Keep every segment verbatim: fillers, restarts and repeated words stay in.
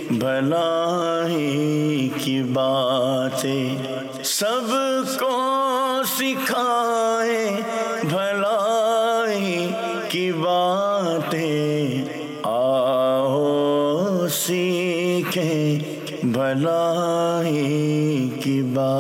بھلائی کی باتیں، سب کو سکھائے بھلائی کی باتیں، آؤ سیکھیں بھلائی کی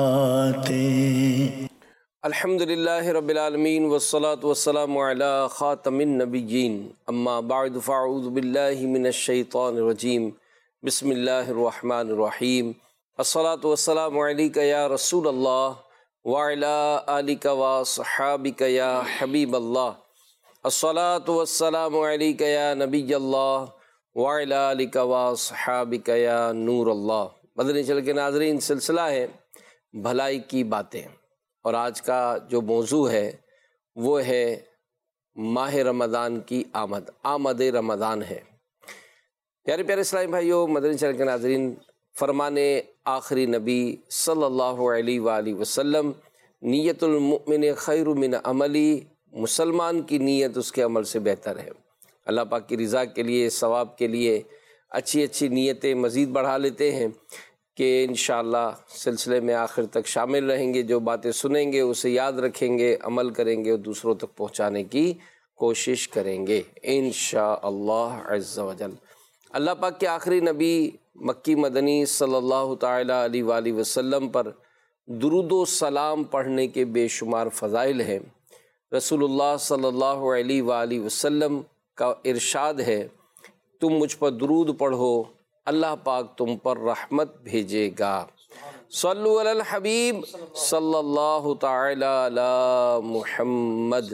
باتیں۔ الحمدللہ رب العالمین والصلاة والسلام علی خاتم النبیین، اما بعد فاعوذ باللہ من الشیطان الرجیم، بسم اللہ الرحمن الرحیم۔ الصلاة والسلام علیک یا رسول اللہ وعلی آلک وصحابک یا حبیب اللہ، الصلاة والسلام علیک یا نبی اللہ وعلی آلک وصحابک یا نور اللہ۔ مدنی چینل کے ناظرین، سلسلہ ہے بھلائی کی باتیں، اور آج کا جو موضوع ہے وہ ہے ماہ رمضان کی آمد، آمد رمضان ہے۔ پیارے پیارے اسلامی بھائیو، مدنی چینل کے ناظرین، فرمان آخری نبی صلی اللہ علیہ وآلہ وسلم، نیت المؤمن خیر من عملی، مسلمان کی نیت اس کے عمل سے بہتر ہے۔ اللہ پاک کی رضا کے لیے، ثواب کے لیے اچھی اچھی نیتیں مزید بڑھا لیتے ہیں کہ انشاءاللہ سلسلے میں آخر تک شامل رہیں گے، جو باتیں سنیں گے اسے یاد رکھیں گے، عمل کریں گے اور دوسروں تک پہنچانے کی کوشش کریں گے انشاءاللہ عز و جل۔ اللہ پاک کے آخری نبی مکی مدنی صلی اللہ تعالیٰ علیہ وآلہ وسلم پر درود و سلام پڑھنے کے بے شمار فضائل ہیں۔ رسول اللہ صلی اللہ علیہ وآلہ وسلم کا ارشاد ہے، تم مجھ پر درود پڑھو، اللہ پاک تم پر رحمت بھیجے گا۔ صلو علی الحبیب صلی اللہ تعالی علی محمد۔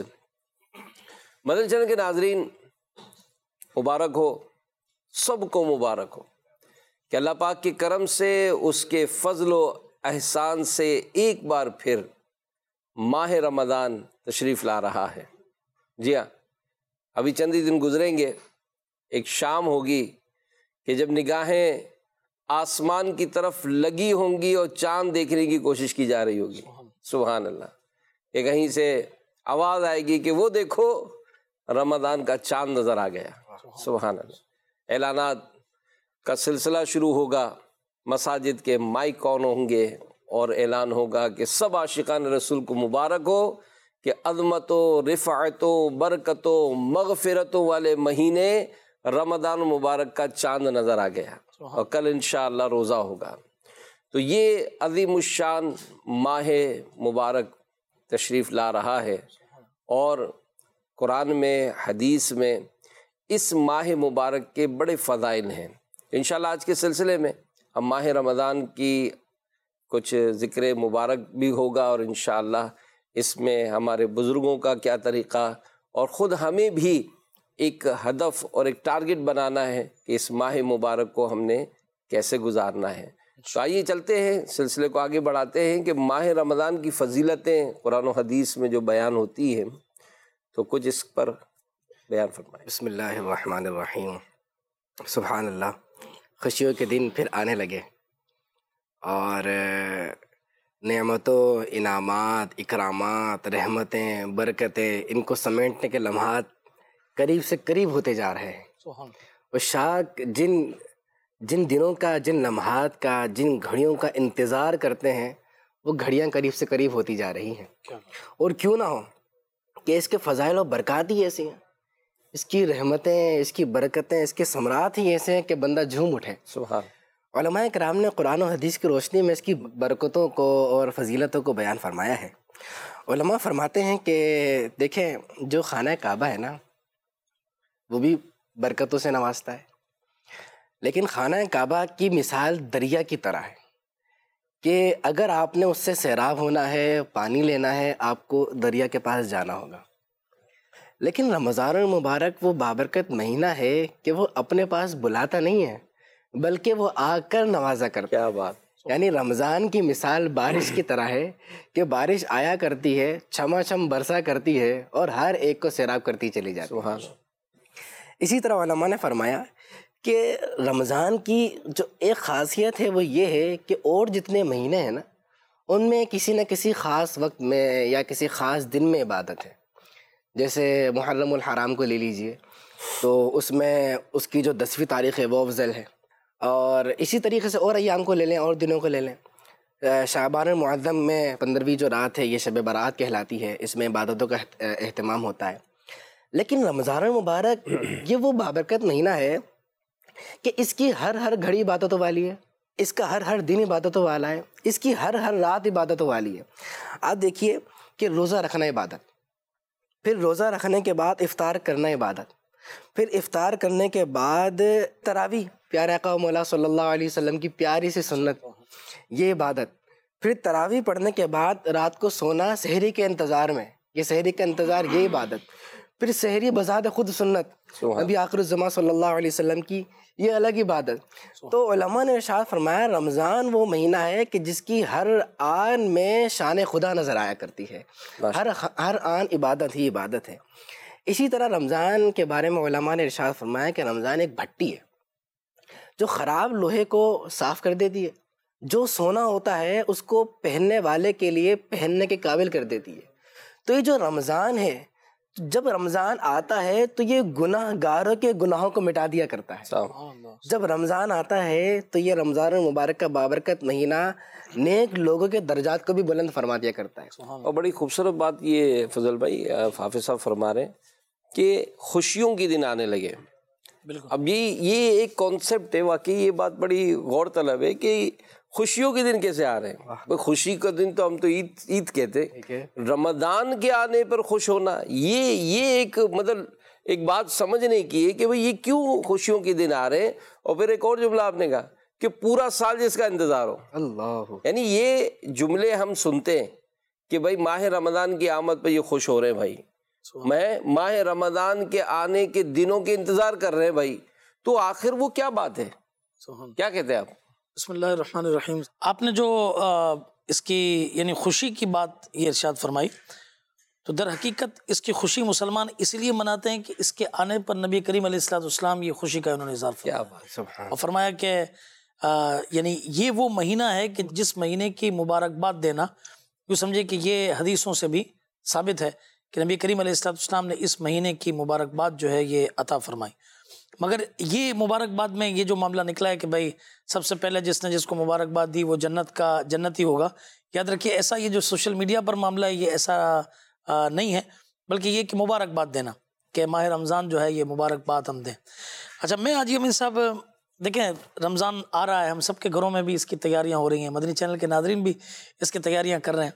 مدنی چینل کے ناظرین، مبارک ہو، سب کو مبارک ہو کہ اللہ پاک کے کرم سے، اس کے فضل و احسان سے ایک بار پھر ماہ رمضان تشریف لا رہا ہے۔ جی ہاں، ابھی چند ہی دن گزریں گے، ایک شام ہوگی کہ جب نگاہیں آسمان کی طرف لگی ہوں گی اور چاند دیکھنے کی کوشش کی جا رہی ہوگی۔ سبحان اللہ۔ کہ کہیں سے آواز آئے گی کہ وہ دیکھو رمضان کا چاند نظر آ گیا۔ سبحان اللہ۔ اعلانات کا سلسلہ شروع ہوگا، مساجد کے مائک آن ہوں گے اور اعلان ہوگا کہ سب عاشقان رسول کو مبارک ہو کہ عظمت و رفعت و برکت و مغفرت والے مہینے رمضان مبارک کا چاند نظر آ گیا، اور کل انشاءاللہ روزہ ہوگا۔ تو یہ عظیم الشان ماہ مبارک تشریف لا رہا ہے، اور قرآن میں، حدیث میں اس ماہ مبارک کے بڑے فضائل ہیں۔ انشاءاللہ آج کے سلسلے میں ہم ماہ رمضان کی کچھ ذکر مبارک بھی ہوگا، اور انشاءاللہ اس میں ہمارے بزرگوں کا کیا طریقہ، اور خود ہمیں بھی ایک ہدف اور ایک ٹارگٹ بنانا ہے کہ اس ماہ مبارک کو ہم نے کیسے گزارنا ہے۔ تو آئیے چلتے ہیں، سلسلے کو آگے بڑھاتے ہیں کہ ماہ رمضان کی فضیلتیں قرآن و حدیث میں جو بیان ہوتی ہیں، تو کچھ اس پر بیان فرمائیں۔ بسم اللہ الرحمن الرحیم۔ سبحان اللہ، خوشیوں کے دن پھر آنے لگے، اور نعمتوں، انعامات، اکرامات، رحمتیں، برکتیں، ان کو سمیٹنے کے لمحات قریب سے قریب ہوتے جا رہے ہیں۔ اور شاک جن جن دنوں کا، جن لمحات کا، جن گھڑیوں کا انتظار کرتے ہیں، وہ گھڑیاں قریب سے قریب ہوتی جا رہی ہیں۔ اور کیوں نہ ہو کہ اس کے فضائل و برکات ہی ایسی ہیں، اس کی رحمتیں، اس کی برکتیں، اس کے ثمرات ہی ایسے ہیں کہ بندہ جھوم اٹھے۔ سبحان۔ علماء کرام نے قرآن و حدیث کی روشنی میں اس کی برکتوں کو اور فضیلتوں کو بیان فرمایا ہے۔ علماء فرماتے ہیں کہ دیکھیں، جو خانہ کعبہ ہے نا، وہ بھی برکتوں سے نوازتا ہے، لیکن خانہ کعبہ کی مثال دریا کی طرح ہے کہ اگر آپ نے اس سے سیراب ہونا ہے، پانی لینا ہے، آپ کو دریا کے پاس جانا ہوگا۔ لیکن رمضان المبارک وہ بابرکت مہینہ ہے کہ وہ اپنے پاس بلاتا نہیں ہے، بلکہ وہ آ کر نوازا کرتا ہے۔ کیا بات! یعنی رمضان کی مثال بارش کی طرح ہے کہ بارش آیا کرتی ہے، چھما چھم برسا کرتی ہے، اور ہر ایک کو سیراب کرتی چلی جاتی ہے۔ اسی طرح علماء نے فرمایا کہ رمضان کی جو ایک خاصیت ہے وہ یہ ہے کہ اور جتنے مہینے ہیں نا، ان میں کسی نہ کسی خاص وقت میں یا کسی خاص دن میں عبادت ہے۔ جیسے محرم الحرام کو لے لیجئے، تو اس میں اس کی جو دسویں تاریخ ہے وہ افضل ہے، اور اسی طریقے سے اور ایام کو لے لیں اور دنوں کو لے لیں. شعبان المعظم میں پندرہویں جو رات ہے یہ شب برات کہلاتی ہے، اس میں عبادتوں کا اہتمام ہوتا ہے. لیکن رمضان المبارک یہ وہ بابرکت مہینہ ہے کہ اس کی ہر ہر گھڑی عبادتوں والی ہے، اس کا ہر ہر دن عبادتوں والا ہے، اس کی ہر ہر رات عبادتوں والی ہے. آپ دیکھیے کہ روزہ رکھنا عبادت، پھر روزہ رکھنے کے بعد افطار کرنا عبادت، پھر افطار کرنے کے بعد تراویح، پیارے آقا و مولا صلی اللہ علیہ وسلم کی پیاری سی سنت، یہ عبادت. پھر تراویح پڑھنے کے بعد رات کو سونا سحری کے انتظار میں، یہ سحری کا انتظار یہ عبادت. پھر سحری بذات خود سنت، نبی آخر الزمان صلی اللہ علیہ وسلم کی، یہ الگ عبادت. تو علماء نے ارشاد فرمایا رمضان وہ مہینہ ہے کہ جس کی ہر آن میں شان خدا نظر آیا کرتی ہے، ہر ہر آن عبادت ہی عبادت ہے. اسی طرح رمضان کے بارے میں علماء نے ارشاد فرمایا کہ رمضان ایک بھٹی ہے جو خراب لوہے کو صاف کر دیتی ہے، جو سونا ہوتا ہے اس کو پہننے والے کے لیے پہننے کے قابل کر دیتی ہے. تو یہ جو رمضان ہے، جب رمضان آتا ہے تو یہ گناہ گاروں کے گناہوں کو مٹا دیا کرتا ہے. جب رمضان آتا ہے تو یہ رمضان المبارک کا بابرکت مہینہ نیک لوگوں کے درجات کو بھی بلند فرما دیا کرتا ہے. اور بڑی خوبصورت بات یہ فضل بھائی حافظ صاحب فرما رہے ہیں کہ خوشیوں کے دن آنے لگے. اب یہ یہ ایک کانسیپٹ ہے، واقعی یہ بات بڑی غور طلب ہے کہ خوشیوں کے دن کیسے آ رہے ہیں. خوشی کا دن تو ہم تو عید عید کہتے، رمضان کے آنے پر خوش ہونا، یہ یہ ایک مطلب ایک بات سمجھنے کی ہے کہ بھئی یہ کیوں خوشیوں کے دن آ رہے ہیں. اور پھر ایک اور جملہ آپ نے کہا کہ پورا سال جس کا انتظار ہو. اللہ، یعنی یہ جملے ہم سنتے ہیں کہ بھائی ماہ رمضان کی آمد پہ یہ خوش ہو رہے ہیں بھائی، میں ماہ رمضان کے آنے کے دنوں کے انتظار کر رہے ہیں بھائی. تو آخر وہ کیا بات ہے، کیا کہتے ہیں آپ؟ بسم اللہ الرحمن الرحیم. آپ نے جو اس کی یعنی خوشی کی بات یہ ارشاد فرمائی، تو در حقیقت اس کی خوشی مسلمان اس لیے مناتے ہیں کہ اس کے آنے پر نبی کریم علیہ الصلوۃ والسلام یہ خوشی کا انہوں نے اظہار فرمایا اور فرمایا کہ یعنی یہ وہ مہینہ ہے کہ جس مہینے کی مبارکباد دینا، یوں سمجھے کہ یہ حدیثوں سے بھی ثابت ہے کہ نبی کریم علیہ الصلوۃ والسلام نے اس مہینے کی مبارکباد جو ہے یہ عطا فرمائی. مگر یہ مبارکباد میں یہ جو معاملہ نکلا ہے کہ بھائی سب سے پہلے جس نے جس کو مبارکباد دی وہ جنت کا جنتی ہوگا، یاد رکھیے ایسا یہ جو سوشل میڈیا پر معاملہ ہے یہ ایسا نہیں ہے، بلکہ یہ کہ مبارکباد دینا کہ ماہ رمضان جو ہے یہ مبارکباد ہم دیں. اچھا، میں آج امین صاحب دیکھیں رمضان آ رہا ہے، ہم سب کے گھروں میں بھی اس کی تیاریاں ہو رہی ہیں، مدنی چینل کے ناظرین بھی اس کی تیاریاں کر رہے ہیں.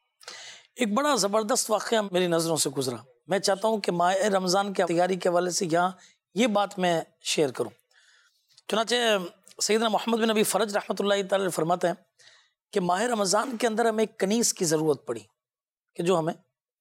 ایک بڑا زبردست واقعہ میری نظروں سے گزرا، میں چاہتا ہوں کہ ماہ رمضان کی تیاری کے حوالے سے یہاں یہ بات میں شیئر کروں. چنانچہ سیدنا محمد بن نبی فرج رحمۃ اللہ تعالی فرماتے ہیں کہ ماہ رمضان کے اندر ہمیں ایک کنیز کی ضرورت پڑی کہ جو ہمیں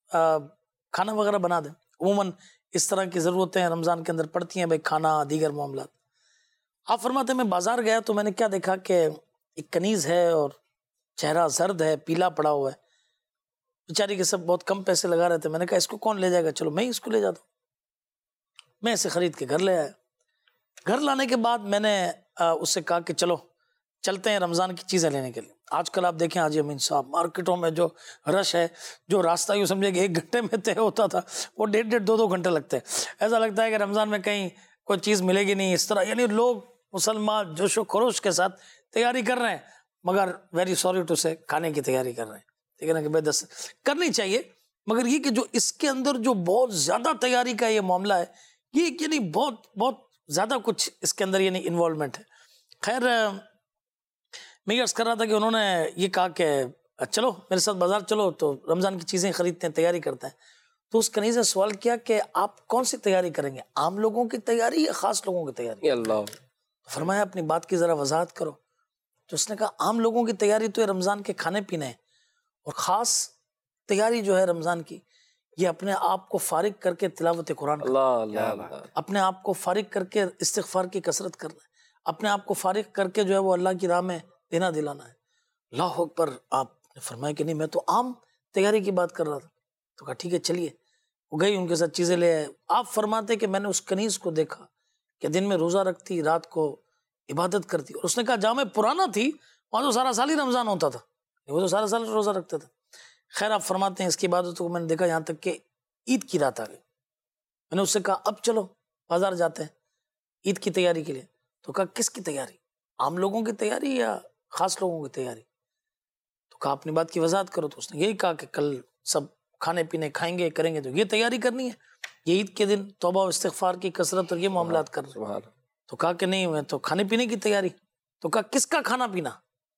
کھانا وغیرہ بنا دیں. عموماً اس طرح کی ضرورتیں رمضان کے اندر پڑتی ہیں، بھائی کھانا، دیگر معاملات. آپ فرماتے ہیں میں بازار گیا تو میں نے کیا دیکھا کہ ایک کنیز ہے اور چہرہ زرد ہے، پیلا پڑا ہوا ہے. بیچاری کے سب بہت کم پیسے لگا رہے تھے. میں نے کہا اس کو کون لے جائے گا، چلو میں ہی اس کو لے جاتا ہوں. میں اسے خرید کے گھر لے آیا. گھر لانے کے بعد میں نے اس سے کہا کہ چلو چلتے ہیں رمضان کی چیزیں لینے کے لیے. آج کل آپ دیکھیں حاجی امین صاحب مارکیٹوں میں جو رش ہے، جو راستہ یوں سمجھے کہ ایک گھنٹے میں طے ہوتا تھا وہ ڈیڑھ ڈیڑھ دو دو گھنٹے لگتے ہیں. ایسا لگتا ہے کہ رمضان میں کہیں کوئی چیز ملے گی نہیں. اس طرح یعنی لوگ مسلمان جوش و خروش کے ساتھ تیاری کر رہے ہیں، مگر ویری سوری ٹو سے کھانے کی تیاری کر رہے ہیں. ٹھیک ہے نا کہ بے دس کرنی چاہیے، مگر یہ کہ جو اس کے اندر جو بہت زیادہ تیاری کا یہ معاملہ ہے، یہ یعنی بہت بہت زیادہ کچھ اس کے اندر یعنی انوالومنٹ ہے. خیر میں یہ عرض کر رہا تھا کہ انہوں نے یہ کہا کہ چلو میرے ساتھ بازار چلو تو رمضان کی چیزیں خریدتے ہیں، تیاری کرتے ہیں. تو اس کنیز نے سوال کیا کہ آپ کون سی تیاری کریں گے، عام لوگوں کی تیاری یا خاص لوگوں کی تیاری؟ اللہ. فرمایا اپنی بات کی ذرا وضاحت کرو. تو اس نے کہا عام لوگوں کی تیاری تو یہ رمضان کے کھانے پینے ہیں، اور خاص تیاری جو ہے رمضان کی یہ اپنے آپ کو فارغ کر کے تلاوت قرآن اللہ اللہ، اپنے آپ کو فارغ کر کے استغفار کی کثرت کرنا ہے، اپنے آپ کو فارغ کر کے جو ہے وہ اللہ کی راہ میں دینا دلانا ہے. اللہ اکبر. آپ نے فرمایا کہ نہیں میں تو عام تیاری کی بات کر رہا تھا. تو کہا ٹھیک ہے چلیے. وہ گئی ان کے ساتھ چیزیں لے آئے. آپ فرماتے کہ میں نے اس کنیز کو دیکھا کہ دن میں روزہ رکھتی، رات کو عبادت کرتی. اور اس نے کہا جہاں میں پرانا تھی وہاں تو سارا سال ہی رمضان ہوتا تھا، وہ تو سارا سال روزہ رکھتے تھے. خیر آپ فرماتے ہیں اس کی عبادت کو میں نے دیکھا یہاں تک کہ عید کی رات آ گئی. میں نے اس سے کہا اب چلو بازار جاتے ہیں عید کی تیاری کے لیے. تو کہا کس کی تیاری؟ عام لوگوں کی تیاری یا خاص لوگوں کی تیاری؟ تو کہا اپنی بات کی وضاحت کرو. تو اس نے یہی کہا کہ کل سب کھانے پینے کھائیں گے کریں گے تو یہ تیاری کرنی ہے, یہ عید کے دن توبہ و استغفار کی کثرت اور یہ معاملات کر رہے ہیں. تو کہا کہ نہیں میں تو کھانے پینے کی تیاری. تو کہا کس کا کھانا پینا,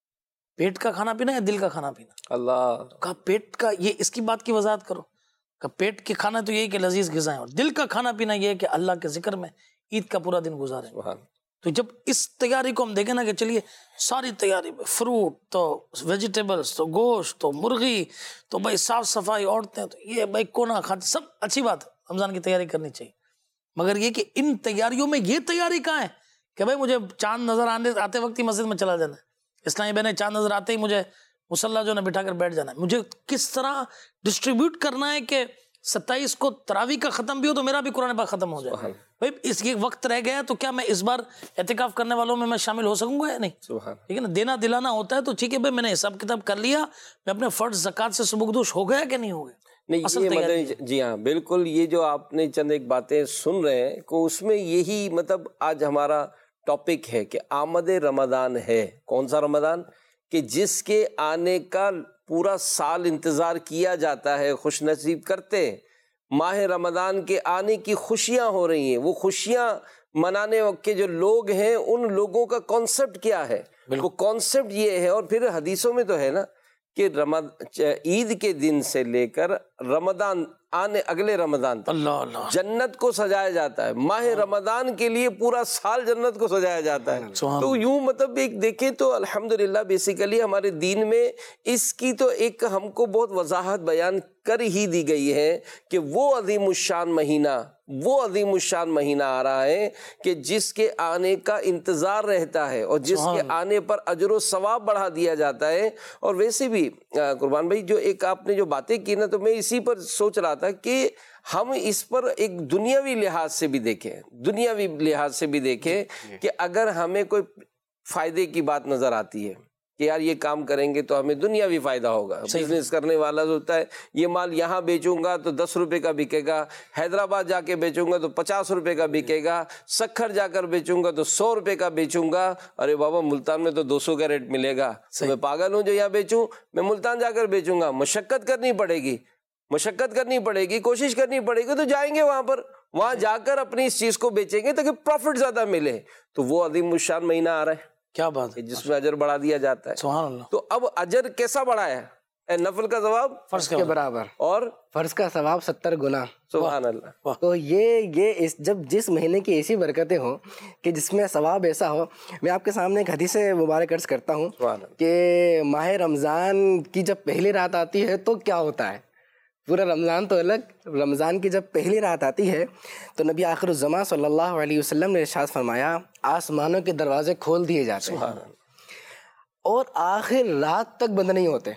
پیٹ کا کھانا پینا یا دل کا کھانا پینا؟ اللہ. تو کہا پیٹ کا, یہ اس کی بات کی وضاحت کرو. کہ پیٹ کے کھانا تو یہی کہ لذیذ غذائیں, اور دل کا کھانا پینا یہ ہے کہ اللہ کے ذکر میں عید کا پورا دن گزاریں. تو جب اس تیاری کو ہم دیکھیں نا کہ چلیے ساری تیاری میں فروٹ تو ویجیٹیبلز تو گوشت تو مرغی تو بھائی صاف صفائی عورتیں تو یہ بھائی کونا کھاتے, سب اچھی بات ہے, رمضان کی تیاری کرنی چاہیے. مگر یہ کہ ان تیاریوں میں یہ تیاری کہاں ہے کہ بھائی مجھے چاند نظر آنے آتے وقت ہی مسجد میں چلا جانا ہے, اسلامی بہنیں چاند نظر آتے ہی مجھے مصلی جو ہے بٹھا کر بیٹھ جانا ہے. مجھے کس طرح ڈسٹریبیوٹ کرنا ہے کہ ستائیس کو تراویح کا ختم بھی ہو تو میرا بھی قرآن پاک ختم ہو جائے. بھائی اس یہ وقت رہ گیا تو کیا میں اس بار اعتکاف کرنے والوں میں میں شامل ہو سکوں گا یا نہیں؟ ٹھیک ہے نا, دینا دلانا ہوتا ہے تو ٹھیک ہے بھائی میں نے حساب کتاب کر لیا, میں اپنے فرض زکوٰۃ سے سبکدوش ہو گیا کہ نہیں ہو گیا؟ نہیں یہ مطلب جی ہاں بالکل, یہ جو آپ نے چند ایک باتیں سن رہے ہیں کہ اس میں یہی مطلب آج ہمارا ٹاپک ہے کہ آمد رمضان ہے. کون سا رمضان؟ کہ جس کے آنے کا پورا سال انتظار کیا جاتا ہے, خوش نصیب کرتے ہیں. ماہ رمضان کے آنے کی خوشیاں ہو رہی ہیں, وہ خوشیاں منانے کے جو لوگ ہیں ان لوگوں کا کانسیپٹ کیا ہے؟ وہ کانسیپٹ یہ ہے, اور پھر حدیثوں میں تو ہے نا کہ رمضان عید کے دن سے لے کر رمضان آنے اگلے رمضان تک اللہ اللہ جنت کو سجایا جاتا ہے. ماہ رمضان کے لیے پورا سال جنت کو سجایا جاتا ہے. تو یوں مطلب ایک دیکھیں تو الحمدللہ بیسیکلی ہمارے دین میں اس کی تو ایک ہم کو بہت وضاحت بیان کر ہی دی گئی ہے کہ وہ عظیم الشان مہینہ وہ عظیم الشان مہینہ آ رہا ہے کہ جس کے آنے کا انتظار رہتا ہے اور جس کے آنے پر اجر و ثواب بڑھا دیا جاتا ہے. اور ویسے بھی قربان بھائی جو ایک آپ نے جو باتیں کی نا, تو میں اسی پر سوچ رہا تھا کہ ہم اس پر ایک دنیاوی لحاظ سے بھی دیکھیں دنیاوی لحاظ سے بھی دیکھیں کہ اگر ہمیں کوئی فائدے کی بات نظر آتی ہے کہ یار یہ کام کریں گے تو ہمیں دنیاوی فائدہ ہوگا. بزنس کرنے والا ہوتا ہے, یہ مال یہاں بیچوں گا تو دس روپے کا بکے گا, حیدرآباد جا کے بیچوں گا تو پچاس روپے کا بکے گا, سکھر جا کر بیچوں گا تو سو روپے کا بیچوں گا. ارے بابا ملتان میں تو دو سو کا ریٹ ملے گا, تو میں پاگل ہوں جو یہاں بیچوں؟ میں ملتان جا کر بیچوں گا, مشقت کرنی پڑے گی مشقت کرنی پڑے گی کوشش کرنی پڑے گی, تو جائیں گے وہاں پر, وہاں جا کر اپنی اس چیز کو بیچیں گے تاکہ پروفٹ زیادہ ملے. تو وہ عظیم الشان مہینہ آ رہا ہے, کیا بات ہے, جس میں اجر بڑھا دیا جاتا ہے. سبحان اللہ. تو اب اجر کیسا بڑھایا ہے؟ نفل کا ثواب فرض کے برابر, اور فرض کا ثواب ستر گنا. سبحان اللہ. تو یہ یہ اس جب جس مہینے کی ایسی برکتیں ہوں کہ جس میں ثواب ایسا ہو, میں آپ کے سامنے ایک حدیث مبارک عرض کرتا ہوں کہ ماہ رمضان کی جب پہلی رات آتی ہے تو کیا ہوتا ہے. پورا رمضان تو الگ, رمضان کی جب پہلی رات آتی ہے تو نبی آخر الزماں صلی اللہ علیہ وسلم نے ارشاد فرمایا آسمانوں کے دروازے کھول دیے جاتے ہیں اور آخر رات تک بند نہیں ہوتے.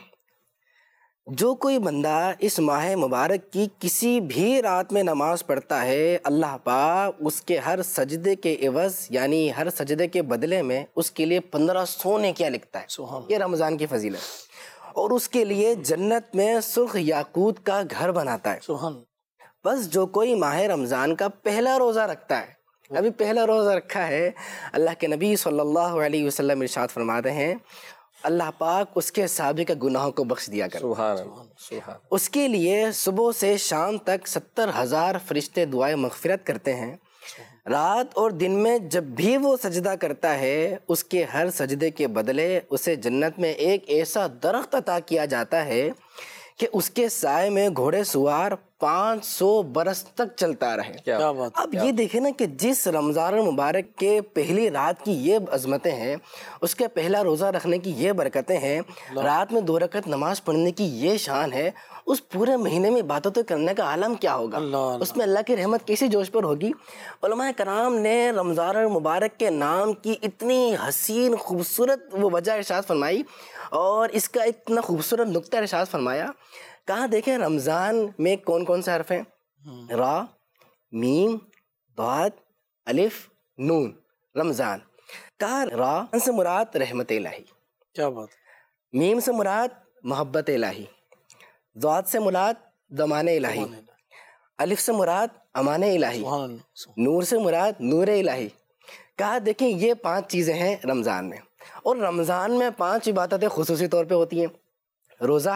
جو کوئی بندہ اس ماہ مبارک کی کسی بھی رات میں نماز پڑھتا ہے, اللہ پاک اس کے ہر سجدے کے عوض یعنی ہر سجدے کے بدلے میں اس کے لیے پندرہ سونے کیا لکھتا ہے. یہ رمضان کی فضیلت, اور اس کے لیے جنت میں سرخ یاقوت کا گھر بناتا ہے. سبحان. بس جو کوئی ماہ رمضان کا پہلا روزہ رکھتا ہے, ابھی پہلا روزہ رکھا ہے, اللہ کے نبی صلی اللہ علیہ وسلم ارشاد فرماتے ہیں اللہ پاک اس کے سابقہ گناہوں کو بخش دیا کرتا ہے. سبحان اللہ سبحان. اس کے لیے صبح سے شام تک ستر ہزار فرشتے دعائیں مغفرت کرتے ہیں. رات اور دن میں جب بھی وہ سجدہ کرتا ہے اس کے ہر سجدے کے بدلے اسے جنت میں ایک ایسا درخت عطا کیا جاتا ہے کہ اس کے سائے میں گھوڑے سوار پانچ سو برس تک چلتا رہے. کیا بات. اب یہ دیکھیں نا کہ جس رمضان مبارک کے پہلی رات کی یہ عظمتیں ہیں, اس کے پہلا روزہ رکھنے کی یہ برکتیں ہیں, رات میں دو رکعت نماز پڑھنے کی یہ شان ہے, اس پورے مہینے میں عبادتیں کرنے کا عالم کیا ہوگا, اس میں اللہ کی رحمت کیسی جوش پر ہوگی. علماء کرام نے رمضان مبارک کے نام کی اتنی حسین خوبصورت وہ وجہ ارشاد فرمائی اور اس کا اتنا خوبصورت نقطہ ارشاد فرمایا. کہاں دیکھیں رمضان میں کون کون سے حرف ہیں, را, میم, ضاد, الف, نون. رمضان کہا را سے مراد رحمت الہی, کیا بات. میم سے مراد محبت الہی, ضاد سے مراد ضمان الہی, الف سے مراد امان الہی, نور سے مراد نور الہی. کہا دیکھیں یہ پانچ چیزیں ہیں رمضان میں، اور رمضان میں پانچ عبادتیں خصوصی طور پہ ہوتی ہیں، روزہ،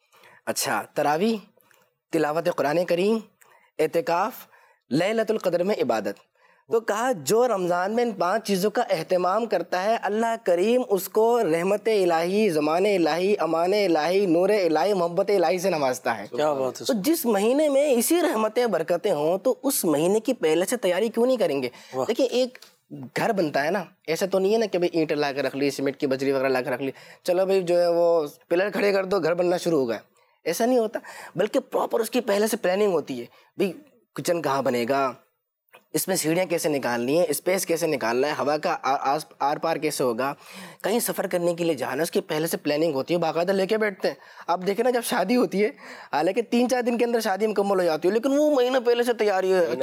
اچھا تراویح، تلاوت قرآن کریم، اعتکاف، لیلۃ القدر میں عبادت۔ تو کہا جو رمضان میں ان پانچ چیزوں کا اہتمام کرتا ہے اللہ کریم اس کو رحمت الہی، زمان الہی، امان الہی، نور الہی، محبت الہی سے نوازتا ہے۔ کیا بات ہے۔ تو جس مہینے میں اسی رحمتیں برکتیں ہوں تو اس مہینے کی پہلے سے تیاری کیوں نہیں کریں گے؟ دیکھیں ایک گھر بنتا ہے نا، ایسا تو نہیں ہے نا کہ بھائی اینٹ لا کے رکھ لی، سیمنٹ کی بجری وغیرہ لا کے رکھ لی، چلو بھائی جو ہے وہ پلر کھڑے کر دو گھر بننا شروع ہو گیا، ایسا نہیں ہوتا، بلکہ پراپر اس کی پہلے سے پلاننگ ہوتی ہے۔ بھائی کچن کہاں بنے گا، اس میں سیڑھیاں کیسے نکالنی ہیں، اسپیس کیسے نکالنا ہے، ہوا کا آر پار کیسے ہوگا، کہیں سفر کرنے کے لیے جانا اس کی پہلے سے پلاننگ ہوتی ہے، باقاعدہ لے کے بیٹھتے ہیں۔ اب دیکھیں نا جب شادی ہوتی ہے، حالانکہ تین چار دن کے اندر شادی مکمل ہو جاتی ہے، لیکن وہ مہینہ پہلے سے تیاری ہے۔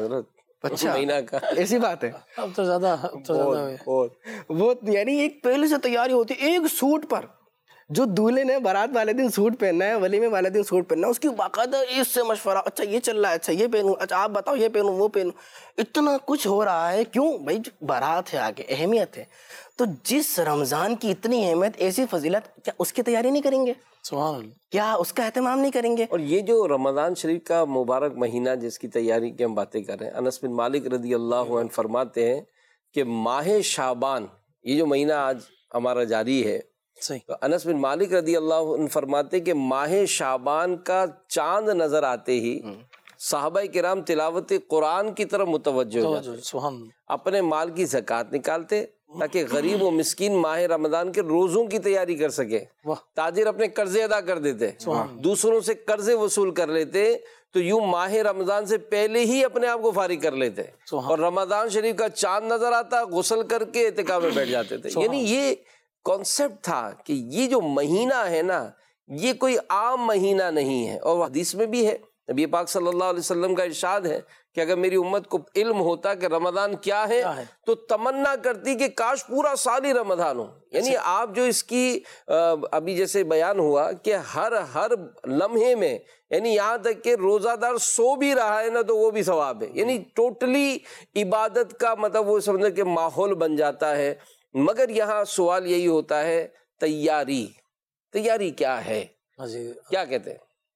اچھا مہینہ کا ایسی بات ہے، اب تو زیادہ اب تو زیادہ وہ یعنی ایک پہلے سے تیاری ہوتی ہے۔ ایک سوٹ پر جو دولہے نے بارات والے دن سوٹ پہننا ہے، ولیمے والے دن سوٹ پہننا ہے، اس کی باقاعدہ اس سے مشورہ، اچھا یہ چل رہا ہے، اچھا یہ پہنوں، اچھا آپ بتاؤ یہ پہنوں وہ پہنوں، اتنا کچھ ہو رہا ہے۔ کیوں بھائی؟ بارات ہے، آگے اہمیت ہے۔ تو جس رمضان کی اتنی اہمیت، ایسی فضیلت، کیا اس کی تیاری نہیں کریں گے؟ سبحان اللہ، کیا اس کا اہتمام نہیں کریں گے؟ اور یہ جو رمضان شریف کا مبارک مہینہ جس کی تیاری کی ہم باتیں کر رہے ہیں، انس بن مالک رضی اللہ عنہ فرماتے ہیں کہ ماہ شعبان، یہ جو مہینہ آج ہمارا جاری ہے، صحیح، تو انس بن مالک رضی اللہ عنہ فرماتے کہ ماہ شعبان کا چاند نظر آتے ہی صحابہ کرام تلاوت قرآن کی طرف متوجہ ہو جاتے، سبحان اللہ، اپنے مال کی زکوٰۃ نکالتے تاکہ غریب و مسکین ماہ رمضان کے روزوں کی تیاری کر سکے۔ تاجر اپنے قرضے ادا کر دیتے، دوسروں سے قرضے وصول کر لیتے، تو یوں ماہ رمضان سے پہلے ہی اپنے آپ کو فارغ کر لیتے، اور رمضان شریف کا چاند نظر آتا غسل کر کے اعتکاف میں بیٹھ جاتے تھے۔ یعنی یہ کانسیپٹ تھا کہ یہ جو مہینہ ہے نا، یہ کوئی عام مہینہ نہیں ہے، اور حدیث میں بھی ہے، نبی پاک صلی اللہ علیہ وسلم کا ارشاد ہے کہ اگر میری امت کو علم ہوتا کہ رمضان کیا ہے تو تمنا کرتی کہ کاش پورا سال ہی رمضان ہو۔ یعنی آپ جو اس کی ابھی جیسے بیان ہوا کہ ہر ہر لمحے میں، یعنی یہاں تک کہ روزہ دار سو بھی رہا ہے نا تو وہ بھی ثواب ہے، یعنی ٹوٹلی عبادت کا مطلب وہ سمجھے کہ ماحول بن جاتا ہے۔ مگر یہاں سوال یہی ہوتا ہے، تیاری تیاری کیا ہے، کیا کہتے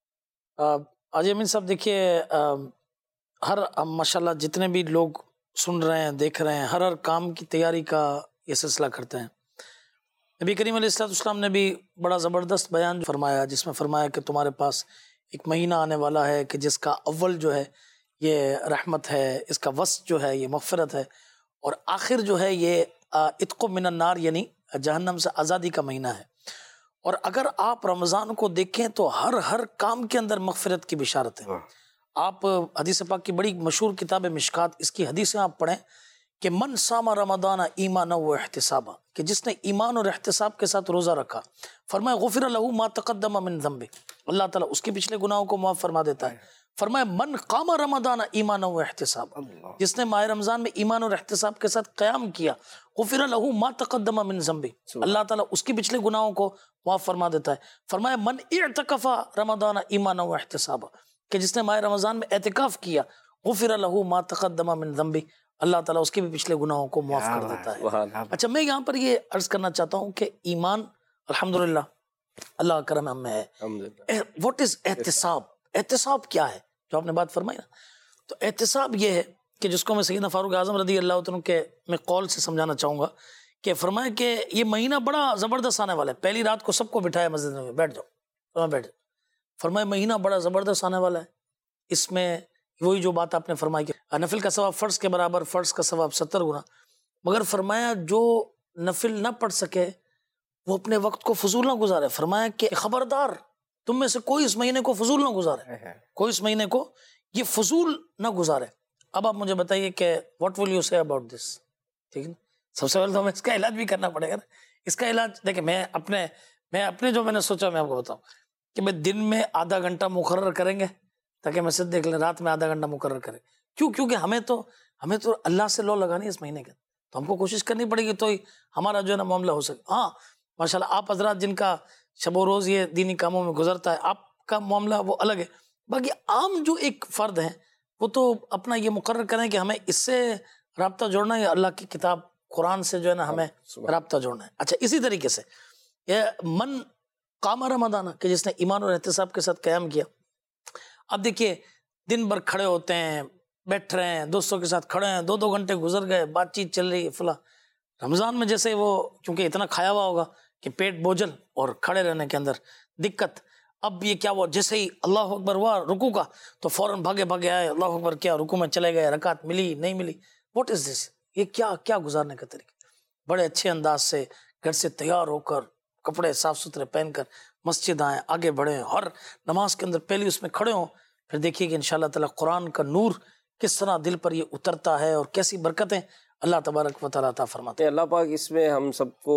ہیں؟ آج امین صاحب دیکھیے، ہر ماشاءاللہ جتنے بھی لوگ سن رہے ہیں، دیکھ رہے ہیں، ہر ہر کام کی تیاری کا یہ سلسلہ کرتے ہیں۔ نبی کریم علیہ الصلوۃ والسلام نے بھی بڑا زبردست بیان فرمایا، جس میں فرمایا کہ تمہارے پاس ایک مہینہ آنے والا ہے کہ جس کا اول جو ہے یہ رحمت ہے، اس کا وسط جو ہے یہ مغفرت ہے، اور آخر جو ہے یہ عتق من النار یعنی جہنم سے آزادی کا مہینہ ہے۔ اور اگر آپ رمضان کو دیکھیں تو ہر ہر کام کے اندر مغفرت کی بشارت ہے۔ آپ حدیث پاک کی بڑی مشہور کتاب مشکات، اس کی حدیثیں آپ پڑھیں کہ من صام رمضان ایمانا و احتسابا، کہ جس نے ایمان اور احتساب کے ساتھ روزہ رکھا، فرمایا غفر لہ ما تقدم من ذنبہ، اللہ تعالیٰ اس کے پچھلے گناہوں کو معاف فرما دیتا ہے۔ فرمایا من قام رمضان ایمانا و احتسابا، جس نے ماہ رمضان میں ایمان اور احتساب کے ساتھ قیام کیا، غفر لہ ما تقدم من ذنبہ، اللہ تعالیٰ اس کے پچھلے گناہوں کو معاف فرما دیتا ہے۔ فرمایا من اعتکف رمضان ایمانا و احتسابا، کہ جس نے ماہ رمضان میں اعتکاف کیا، غفر لہ ما تقدم من ذنبہ، اللہ تعالیٰ اس کے بھی پچھلے گناہوں کو معاف کر دیتا ہے۔ اچھا میں یہاں پر یہ عرض کرنا چاہتا ہوں کہ ایمان الحمدللہ اللہ کا کرم ہم میں ہے۔ واٹ از احتساب؟ احتساب کیا ہے جو آپ نے بات فرمائی نا، تو احتساب یہ ہے کہ جس کو میں سیدنا فاروق اعظم رضی اللہ عنہ کے میں قول سے سمجھانا چاہوں گا کہ فرمایا کہ یہ مہینہ بڑا زبردست آنے والا ہے۔ پہلی رات کو سب کو بٹھایا مسجد میں، بیٹھ جاؤ، فرمایا بیٹھ جاؤ، فرمایا مہینہ بڑا زبردست آنے والا ہے، اس میں وہی جو بات آپ نے فرمائی کہ نفل کا ثواب فرض کے برابر، فرض کا ثواب ستر گنا، مگر فرمایا جو نفل نہ پڑھ سکے وہ اپنے وقت کو فضول نہ گزارے۔ فرمایا کہ خبردار تم میں سے کوئی اس مہینے کو فضول نہ گزارے، کوئی اس مہینے کو یہ فضول نہ گزارے۔ اب آپ مجھے بتائیے کہ what will you say about this? ٹھیک ہے، سب سے پہلے تو ہمیں اس کا علاج بھی کرنا پڑے گا نا۔ اس کا علاج دیکھیں، میں اپنے میں اپنے جو میں نے سوچا میں آپ کو بتاؤں کہ میں دن میں آدھا گھنٹہ مقرر کریں گے تاکہ مسجد دیکھ لیں، رات میں آدھا گھنٹہ مقرر کریں۔ کیوں؟ کیونکہ ہمیں تو ہمیں تو اللہ سے لو لگانی ہے اس مہینے کے، تو ہم کو کوشش کرنی پڑے گی تو ہی ہمارا جو ہے نا معاملہ ہو سکے۔ ہاں ماشاءاللہ آپ حضرات جن کا شب و روز یہ دینی کاموں میں گزرتا ہے، آپ کا معاملہ وہ الگ ہے، باقی عام جو ایک فرد ہے وہ تو اپنا یہ مقرر کریں کہ ہمیں اس سے رابطہ جوڑنا ہے، یا اللہ کی کتاب قرآن سے جو ہے نا ہمیں رابطہ جوڑنا ہے؟ اچھا اسی طریقے سے یہ من قام رمضان، کہ جس نے ایمان اور احتساب کے ساتھ قیام کیا. اب دیکھیے دن بھر کھڑے ہوتے ہیں، بیٹھ رہے ہیں، دوستوں کے ساتھ کھڑے ہیں، دو دو گھنٹے گزر گئے، بات چیت چل رہی ہے فلاں. رمضان میں جیسے وہ چونکہ اتنا کھایا ہوا ہوگا کہ پیٹ بوجھل اور کھڑے رہنے کے اندر دقت. اب یہ کیا ہوا، جیسے ہی اللہ اکبر ہوا رکوع کا تو فوراً بھاگے بھاگے آئے، اللہ اکبر کیا، رکوع میں چلے گئے، رکعت ملی نہیں ملی. What is this? یہ کیا کیا گزارنے کا طریقہ؟ بڑے اچھے انداز سے گھر سے تیار ہو کر کپڑے صاف ستھرے پہن کر مسجد آئیں، آگے بڑھیں، ہر نماز کے اندر پہلی اس میں کھڑے ہوں. پھر دیکھیے کہ انشاءاللہ تعالیٰ قرآن کا نور کس طرح دل پر یہ اترتا ہے اور کیسی برکتیں اللہ تبارک و تعالیٰ عطا فرماتے ہیں. اللہ پاک اس میں ہم سب کو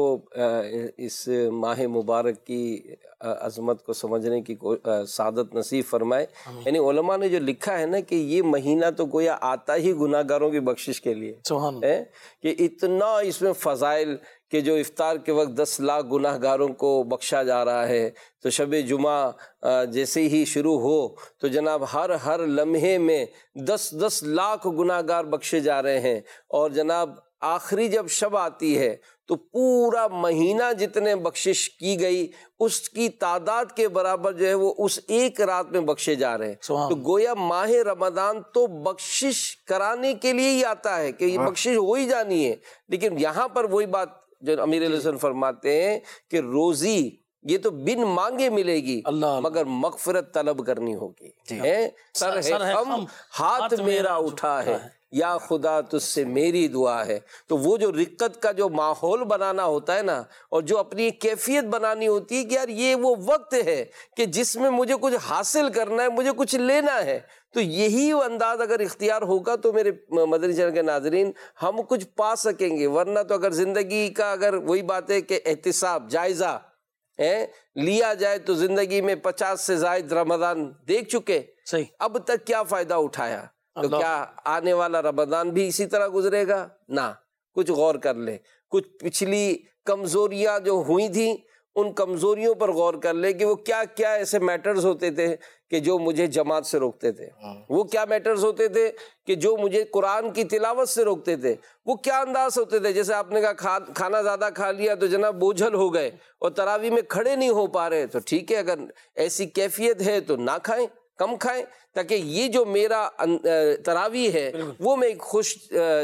اس ماہ مبارک کی عظمت کو سمجھنے کی سعادت نصیب فرمائے. یعنی علماء نے جو لکھا ہے نا کہ یہ مہینہ تو گویا آتا ہی گناہ گاروں کی بخشش کے لیے ہے، کہ اتنا اس میں فضائل کہ جو افطار کے وقت دس لاکھ گناہ گاروں کو بخشا جا رہا ہے. تو شب جمعہ جیسے ہی شروع ہو تو جناب ہر ہر لمحے میں دس دس لاکھ گناہ گار بخشے جا رہے ہیں. اور جناب آخری جب شب آتی ہے تو پورا مہینہ جتنے بخشش کی گئی اس کی تعداد کے برابر جو ہے وہ اس ایک رات میں بخشے جا رہے ہیں. تو گویا ماہ رمضان تو بخشش کرانے کے لیے ہی آتا ہے کہ یہ بخشش ہو ہی جانی ہے. لیکن یہاں پر وہی بات جو امیر علیہ السلام فرماتے ہیں کہ روزی یہ تو بن مانگے ملے گی مگر مغفرت طلب کرنی ہوگی. سر ہے خم ہاتھ میرا اٹھا ہے یا خدا تجھ سے میری دعا ہے. تو وہ جو رقت کا جو ماحول بنانا ہوتا ہے نا، اور جو اپنی کیفیت بنانی ہوتی ہے کہ یار یہ وہ وقت ہے کہ جس میں مجھے کچھ حاصل کرنا ہے، مجھے کچھ لینا ہے. تو یہی وہ انداز اگر اختیار ہوگا تو میرے مدنی چینل کے ناظرین ہم کچھ پا سکیں گے. ورنہ تو اگر زندگی کا اگر وہی بات ہے کہ احتساب جائزہ ہے لیا جائے تو زندگی میں پچاس سے زائد رمضان دیکھ چکے، صحیح، اب تک کیا فائدہ اٹھایا؟ تو کیا آنے والا رمضان بھی اسی طرح گزرے گا؟ نہ. کچھ غور کر لے، کچھ پچھلی کمزوریاں جو ہوئی تھیں ان کمزوریوں پر غور کر لے کہ وہ کیا کیا ایسے میٹرز ہوتے تھے کہ جو مجھے جماعت سے روکتے تھے، وہ کیا میٹرز ہوتے تھے کہ جو مجھے قرآن کی تلاوت سے روکتے تھے، وہ کیا انداز ہوتے تھے. جیسے آپ نے کہا کھانا زیادہ کھا لیا تو جناب بوجھل ہو گئے اور تراویح میں کھڑے نہیں ہو پا رہے، تو ٹھیک ہے اگر ایسی کیفیت ہے تو نہ کھائیں، کم کھائیں، تاکہ یہ جو میرا تراویح ہے وہ میں ایک خوش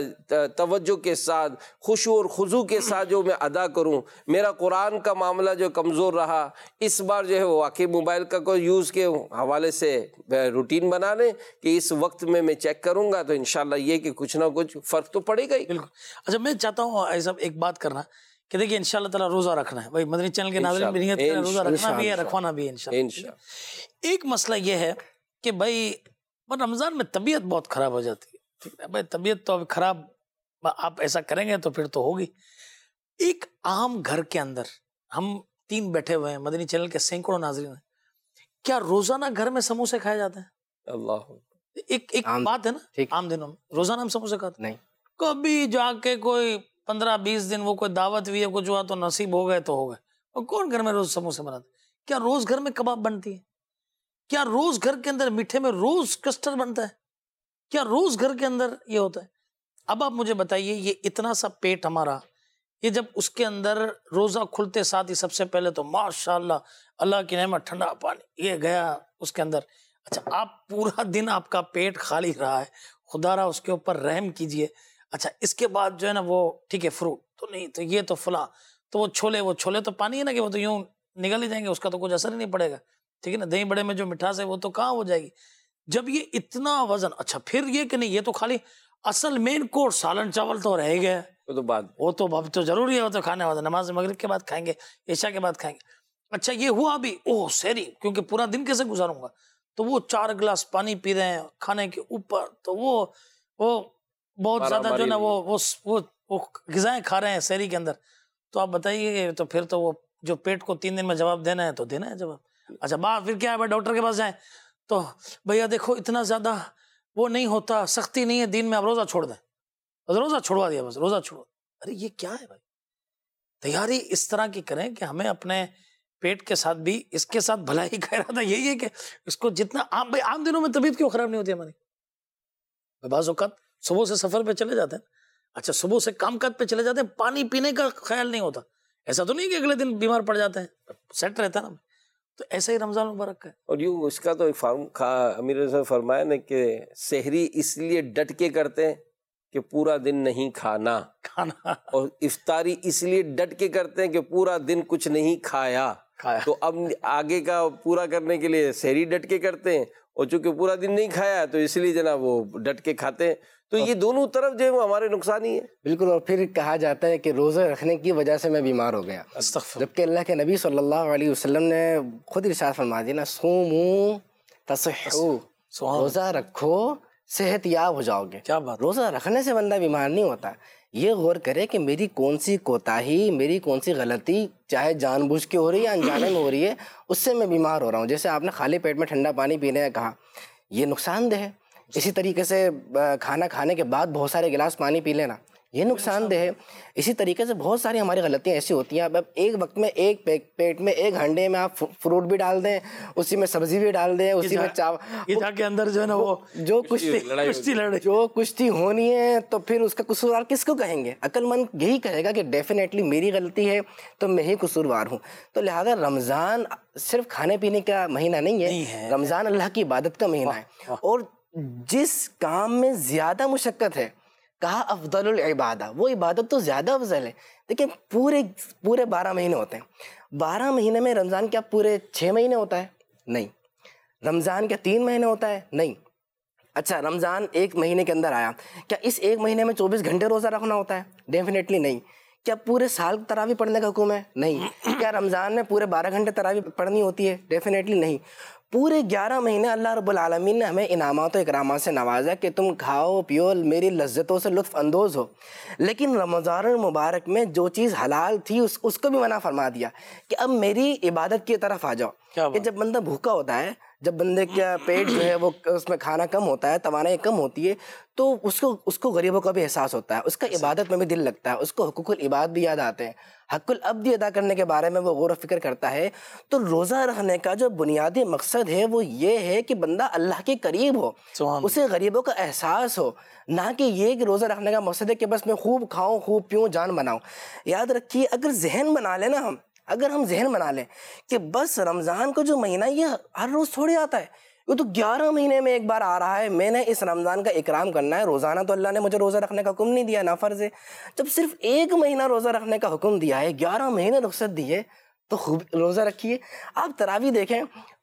توجہ کے ساتھ خشوع اور خضوع کے ساتھ جو میں ادا کروں. میرا قرآن کا معاملہ جو کمزور رہا اس بار جو ہے وہ واقعی موبائل کا کوئی یوز کے حوالے سے روٹین بنا لیں کہ اس وقت میں میں چیک کروں گا، تو انشاءاللہ یہ کہ کچھ نہ کچھ فرق تو پڑے گا ہی. بالکل. اچھا میں چاہتا ہوں ایسا ایک بات کرنا کہ دیکھیے انشاءاللہ تعالیٰ روزہ رکھنا ہے. بھائی مدنی چینل کے ناظرین بھی نیت کریں، روزہ رکھنا بھی ہے، رکھوانا بھی ہے انشاءاللہ. ایک مسئلہ یہ ہے کہ بھائی رمضان میں طبیعت بہت خراب ہو جاتی ہے. ٹھیک ہے بھائی، طبیعت تو اب خراب آپ ایسا کریں گے تو پھر تو ہوگی. ایک عام گھر کے اندر ہم تین بیٹھے ہوئے ہیں، مدنی چینل کے سینکڑوں ناظرین ہیں، کیا روزانہ گھر میں سموسے کھائے جاتے ہیں؟ اللہ ایک ایک بات ہے نا، عام دنوں میں روزانہ ہم سموسے کھاتے نہیں. کبھی جا کے کوئی پندرہ بیس دن وہ کوئی دعوت ہوئی ہے، کچھ ہوا تو نصیب ہو گئے تو ہو گئے. اور کون گھر میں روز سموسے بناتے؟ کیا روز گھر میں کباب بنتی ہے؟ کیا روز گھر کے اندر میٹھے میں روز کسٹرڈ بنتا ہے؟ کیا روز گھر کے اندر یہ ہوتا ہے؟ اب آپ مجھے بتائیے یہ اتنا سا پیٹ ہمارا، یہ جب اس کے اندر روزہ کھلتے ساتھ ہی سب سے پہلے تو ماشاءاللہ اللہ کی نعمت ٹھنڈا پانی یہ گیا اس کے اندر. اچھا آپ پورا دن آپ کا پیٹ خالی رہا ہے، خدا را اس کے اوپر رحم کیجئے. اچھا اس کے بعد جو ہے نا وہ ٹھیک ہے فروٹ تو نہیں، تو یہ تو فلاں، تو وہ چھولے وہ چھولے تو پانی ہے نا کہ وہ تو یوں نگل ہی جائیں گے، اس کا تو کچھ اثر ہی نہیں پڑے گا. ٹھیک ہے نا، دہی بڑے میں جو مٹھاس ہے وہ تو کہاں ہو جائے گی جب یہ اتنا وزن. اچھا پھر یہ کہ نہیں، یہ تو خالی اصل مین کورس سالن چاول تو رہ گیا، وہ تو بعد وہ تو اب تو ضروری ہے، وہ تو کھانے والا نماز مغرب کے بعد کھائیں گے، عشاء کے بعد کھائیں گے. اچھا یہ ہوا بھی اوہ سحری، کیونکہ پورا دن کیسے گزاروں گا، تو وہ چار گلاس پانی پی رہے ہیں کھانے کے اوپر، تو وہ وہ بہت زیادہ جو نا وہ وہ غذائیں کھا رہے ہیں سحری کے اندر. تو آپ بتائیے تو پھر تو وہ جو پیٹ کو تین دن میں جواب دینا ہے تو دینا ہے جواب. اچھا بات پھر کیا ہے بھائی، ڈاکٹر کے پاس جائیں تو بھیا دیکھو اتنا زیادہ وہ نہیں ہوتا، سختی نہیں ہے دین میں، آپ روزہ چھوڑ دیں، بس روزہ چھوڑوا دیا، بس روزہ چھوڑ. ارے یہ کیا ہے بھائی؟ تیاری اس طرح کی کریں کہ ہمیں اپنے پیٹ کے ساتھ بھی اس کے ساتھ بھلائی کا ارادہ یہی ہے کہ اس کو جتنا عام بھائی عام دنوں میں طبیعت کیوں خراب نہیں ہوتی ہماری؟ بعض اوقات صبح سے سفر پہ چلے جاتے ہیں اچھا صبح سے کام کاج پہ چلے جاتے ہیں, پانی پینے کا خیال نہیں ہوتا, ایسا تو نہیں کہ اگلے دن بیمار پڑ جاتے ہیں, سیٹ رہتا نا. تو ایسا ہی رمضان مبارک کا ہے. اور یوں اس کا تو ایک امیر نے فرمایا نا کہ سحری اس لیے ڈٹ کے کرتے ہیں کہ پورا دن نہیں کھانا کھانا, اور افطاری اس لیے ڈٹ کے کرتے ہیں کہ پورا دن کچھ نہیں کھایا. کھایا. تو اب آگے کا پورا کرنے کے لیے سحری ڈٹ کے کرتے ہیں, اور چونکہ پورا دن نہیں کھایا تو اس لیے جناب وہ ڈٹ کے کھاتے ہیں. تو یہ دونوں طرف جو ہے وہ ہمارے نقصان ہی ہے. بالکل. اور پھر کہا جاتا ہے کہ روزہ رکھنے کی وجہ سے میں بیمار ہو گیا, جبکہ اللہ کے نبی صلی اللہ علیہ وسلم نے خود ارشاد فرما دیا نا, صوموا تصحوا, روزہ رکھو صحت یاب ہو جاؤ گے. کیا بات. روزہ رکھنے سے بندہ بیمار نہیں ہوتا. یہ غور کرے کہ میری کون سی کوتاہی, میری کون سی غلطی, چاہے جان بوجھ کے ہو رہی ہے یا انجانے میں ہو رہی ہے, اس سے میں بیمار ہو رہا ہوں. جیسے آپ نے خالی پیٹ میں ٹھنڈا پانی پینے کا کہا, یہ نقصان دہ ہے. اسی طریقے سے کھانا کھانے کے بعد بہت سارے گلاس پانی پی لینا, یہ نقصان دہ ہے. اسی طریقے سے بہت ساری ہماری غلطیاں ایسی ہوتی ہیں. اب ایک وقت میں ایک پیٹ میں ایک ہانڈے میں آپ فروٹ بھی ڈال دیں, اسی میں سبزی بھی ڈال دیں, اسی میں چاول, یہ جا کے اندر جو ہے نا وہ جو کشتی لڑے جو کشتی ہونی ہے, تو پھر اس کا قصوروار کس کو کہیں گے؟ عقل مند یہی کہے گا کہ ڈیفینیٹلی میری غلطی ہے تو میں ہی قصوروار ہوں. تو لہذا رمضان صرف کھانے پینے کا مہینہ نہیں ہے, رمضان اللہ کی عبادت کا مہینہ ہے. اور جس کام میں زیادہ مشقت ہے, کہا افضل العبادہ, وہ عبادت تو زیادہ افضل ہے. دیکھیں پورے پورے بارہ مہینے ہوتے ہیں, بارہ مہینے میں رمضان کیا پورے چھ مہینے ہوتا ہے؟ نہیں. رمضان کیا تین مہینے ہوتا ہے؟ نہیں. اچھا رمضان ایک مہینے کے اندر آیا, کیا اس ایک مہینے میں چوبیس گھنٹے روزہ رکھنا ہوتا ہے؟ ڈیفینیٹلی نہیں. کیا پورے سال تراویح پڑھنے کا حکم ہے؟ نہیں. کیا رمضان میں پورے بارہ گھنٹے تراویح پڑھنی ہوتی ہے؟ ڈیفینیٹلی نہیں. پورے گیارہ مہینے اللہ رب العالمین نے ہمیں انعامات و اکرامات سے نوازا کہ تم کھاؤ پیو, میری لذتوں سے لطف اندوز ہو. لیکن رمضان المبارک میں جو چیز حلال تھی اس اس کو بھی منع فرما دیا کہ اب میری عبادت کی طرف آ جاؤ. کہ جب بندہ بھوکا ہوتا ہے, جب بندے کا پیٹ جو ہے وہ اس میں کھانا کم ہوتا ہے, توانائی کم ہوتی ہے, تو اس کو اس کو غریبوں کا بھی احساس ہوتا ہے, اس کا عبادت میں بھی دل لگتا ہے, اس کو حقوق العباد بھی یاد آتے ہیں, حق العبد ادا کرنے کے بارے میں وہ غور و فکر کرتا ہے. تو روزہ رکھنے کا جو بنیادی مقصد ہے وہ یہ ہے کہ بندہ اللہ کے قریب ہو, اسے غریبوں کا احساس ہو, نہ کہ یہ کہ روزہ رکھنے کا مقصد ہے کہ بس میں خوب کھاؤں خوب پیوں جان بناؤں. یاد رکھیے اگر ذہن بنا لیں نا ہم اگر ہم ذہن بنا لیں کہ بس رمضان کا جو مہینہ یہ ہر روز تھوڑی آتا ہے, وہ تو گیارہ مہینے میں ایک بار آ رہا ہے, میں نے اس رمضان کا اکرام کرنا ہے. روزانہ تو اللہ نے مجھے روزہ رکھنے کا حکم نہیں دیا, نا فرض ہے. جب صرف ایک مہینہ روزہ رکھنے کا حکم دیا ہے, گیارہ مہینے رخصت دی ہے, تو خوب روزہ رکھیے. آپ تراویح دیکھیں,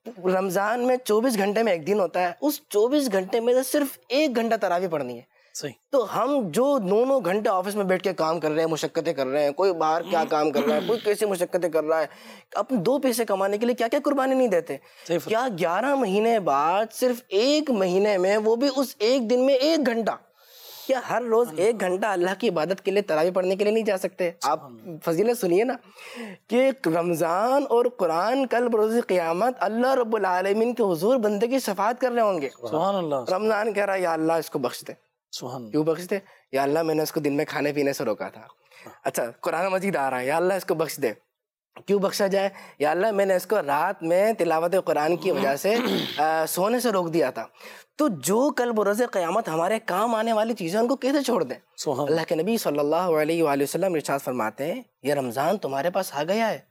رمضان میں چوبیس گھنٹے میں ایک دن ہوتا ہے, اس چوبیس گھنٹے میں صرف ایک گھنٹہ تراویح پڑھنی ہے. صحیح. تو ہم جو نو نو گھنٹے آفس میں بیٹھ کے کام کر رہے ہیں, مشقتیں کر رہے ہیں, کوئی باہر کیا کام کر رہا ہے, کوئی کیسی مشقتیں کر رہا ہے, اپنے دو پیسے کمانے کے لیے کیا کیا قربانی نہیں دیتے. کیا گیارہ مہینے بعد صرف ایک مہینے میں, وہ بھی اس ایک دن میں ایک گھنٹہ, کیا ہر روز ایک گھنٹہ اللہ کی عبادت کے لیے تراویح پڑھنے کے لیے نہیں جا سکتے؟ آپ فضیلت سنیے نا کہ رمضان اور قرآن کل بروز قیامت اللہ رب العالمین کے حضور بندے کی شفاعت کر رہے ہوں گے. سبحان اللہ. رمضان کہہ رہا ہے یا اللہ اس کو بخش دے. کیوں بخش دے؟ یا اللہ میں نے اس کو دن میں کھانے پینے سے روکا تھا. اچھا قرآن مجید آ رہا ہے, یا اللہ اس کو بخش دے. کیوں بخشا جائے؟ یا اللہ میں نے اس کو رات میں تلاوت قرآن کی وجہ سے سونے سے روک دیا تھا. تو جو کل بروز قیامت ہمارے کام آنے والی چیزیں ان کو کیسے چھوڑ دیں؟ اللہ کے نبی صلی اللہ علیہ وآلہ وسلم ارشاد فرماتے ہیں یہ رمضان تمہارے پاس آ گیا ہے,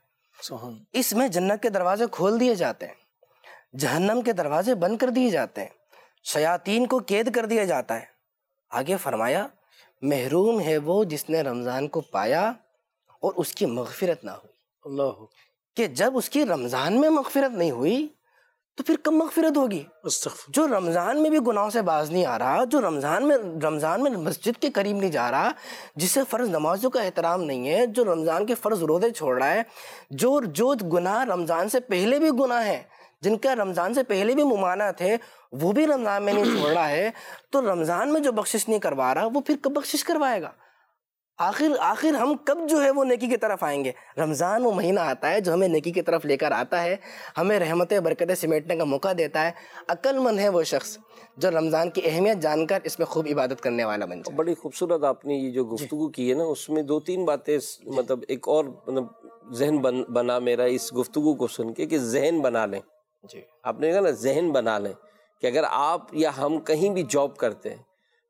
اس میں جنت کے دروازے کھول دیے جاتے ہیں, جہنم کے دروازے بند کر دیے جاتے ہیں, شیاطین کو قید کر دیا جاتا ہے. آگے فرمایا محروم ہے وہ جس نے رمضان کو پایا اور اس کی مغفرت نہ ہوئی. اللہ, کہ جب اس کی رمضان میں مغفرت نہیں ہوئی تو پھر کب مغفرت ہوگی؟ جو رمضان میں بھی گناہوں سے باز نہیں آ رہا, جو رمضان میں رمضان میں مسجد کے قریب نہیں جا رہا, جسے فرض نمازوں کا احترام نہیں ہے, جو رمضان کے فرض روزے چھوڑ رہا ہے, جو جو گناہ رمضان سے پہلے بھی گناہ ہیں, جن کا رمضان سے پہلے بھی ممانعت ہے, وہ بھی رمضان میں نہیں چھوڑ رہا ہے, تو رمضان میں جو بخشش نہیں کروا رہا وہ پھر کب بخشش کروائے گا؟ آخر آخر ہم کب جو ہے وہ نیکی کی طرف آئیں گے؟ رمضان وہ مہینہ آتا ہے جو ہمیں نیکی کی طرف لے کر آتا ہے, ہمیں رحمتیں برکتیں سمیٹنے کا موقع دیتا ہے. عقل مند ہے وہ شخص جو رمضان کی اہمیت جان کر اس میں خوب عبادت کرنے والا بن جائے. بڑی خوبصورت آپ نے یہ جو گفتگو کی ہے نا, اس میں دو تین باتیں مطلب ایک اور مطلب ذہن بن بنا میرا اس گفتگو کو سن کے کہ ذہن بنا لیں. جی آپ نے کہا نا ذہن بنا لیں کہ اگر آپ یا ہم کہیں بھی جاب کرتے ہیں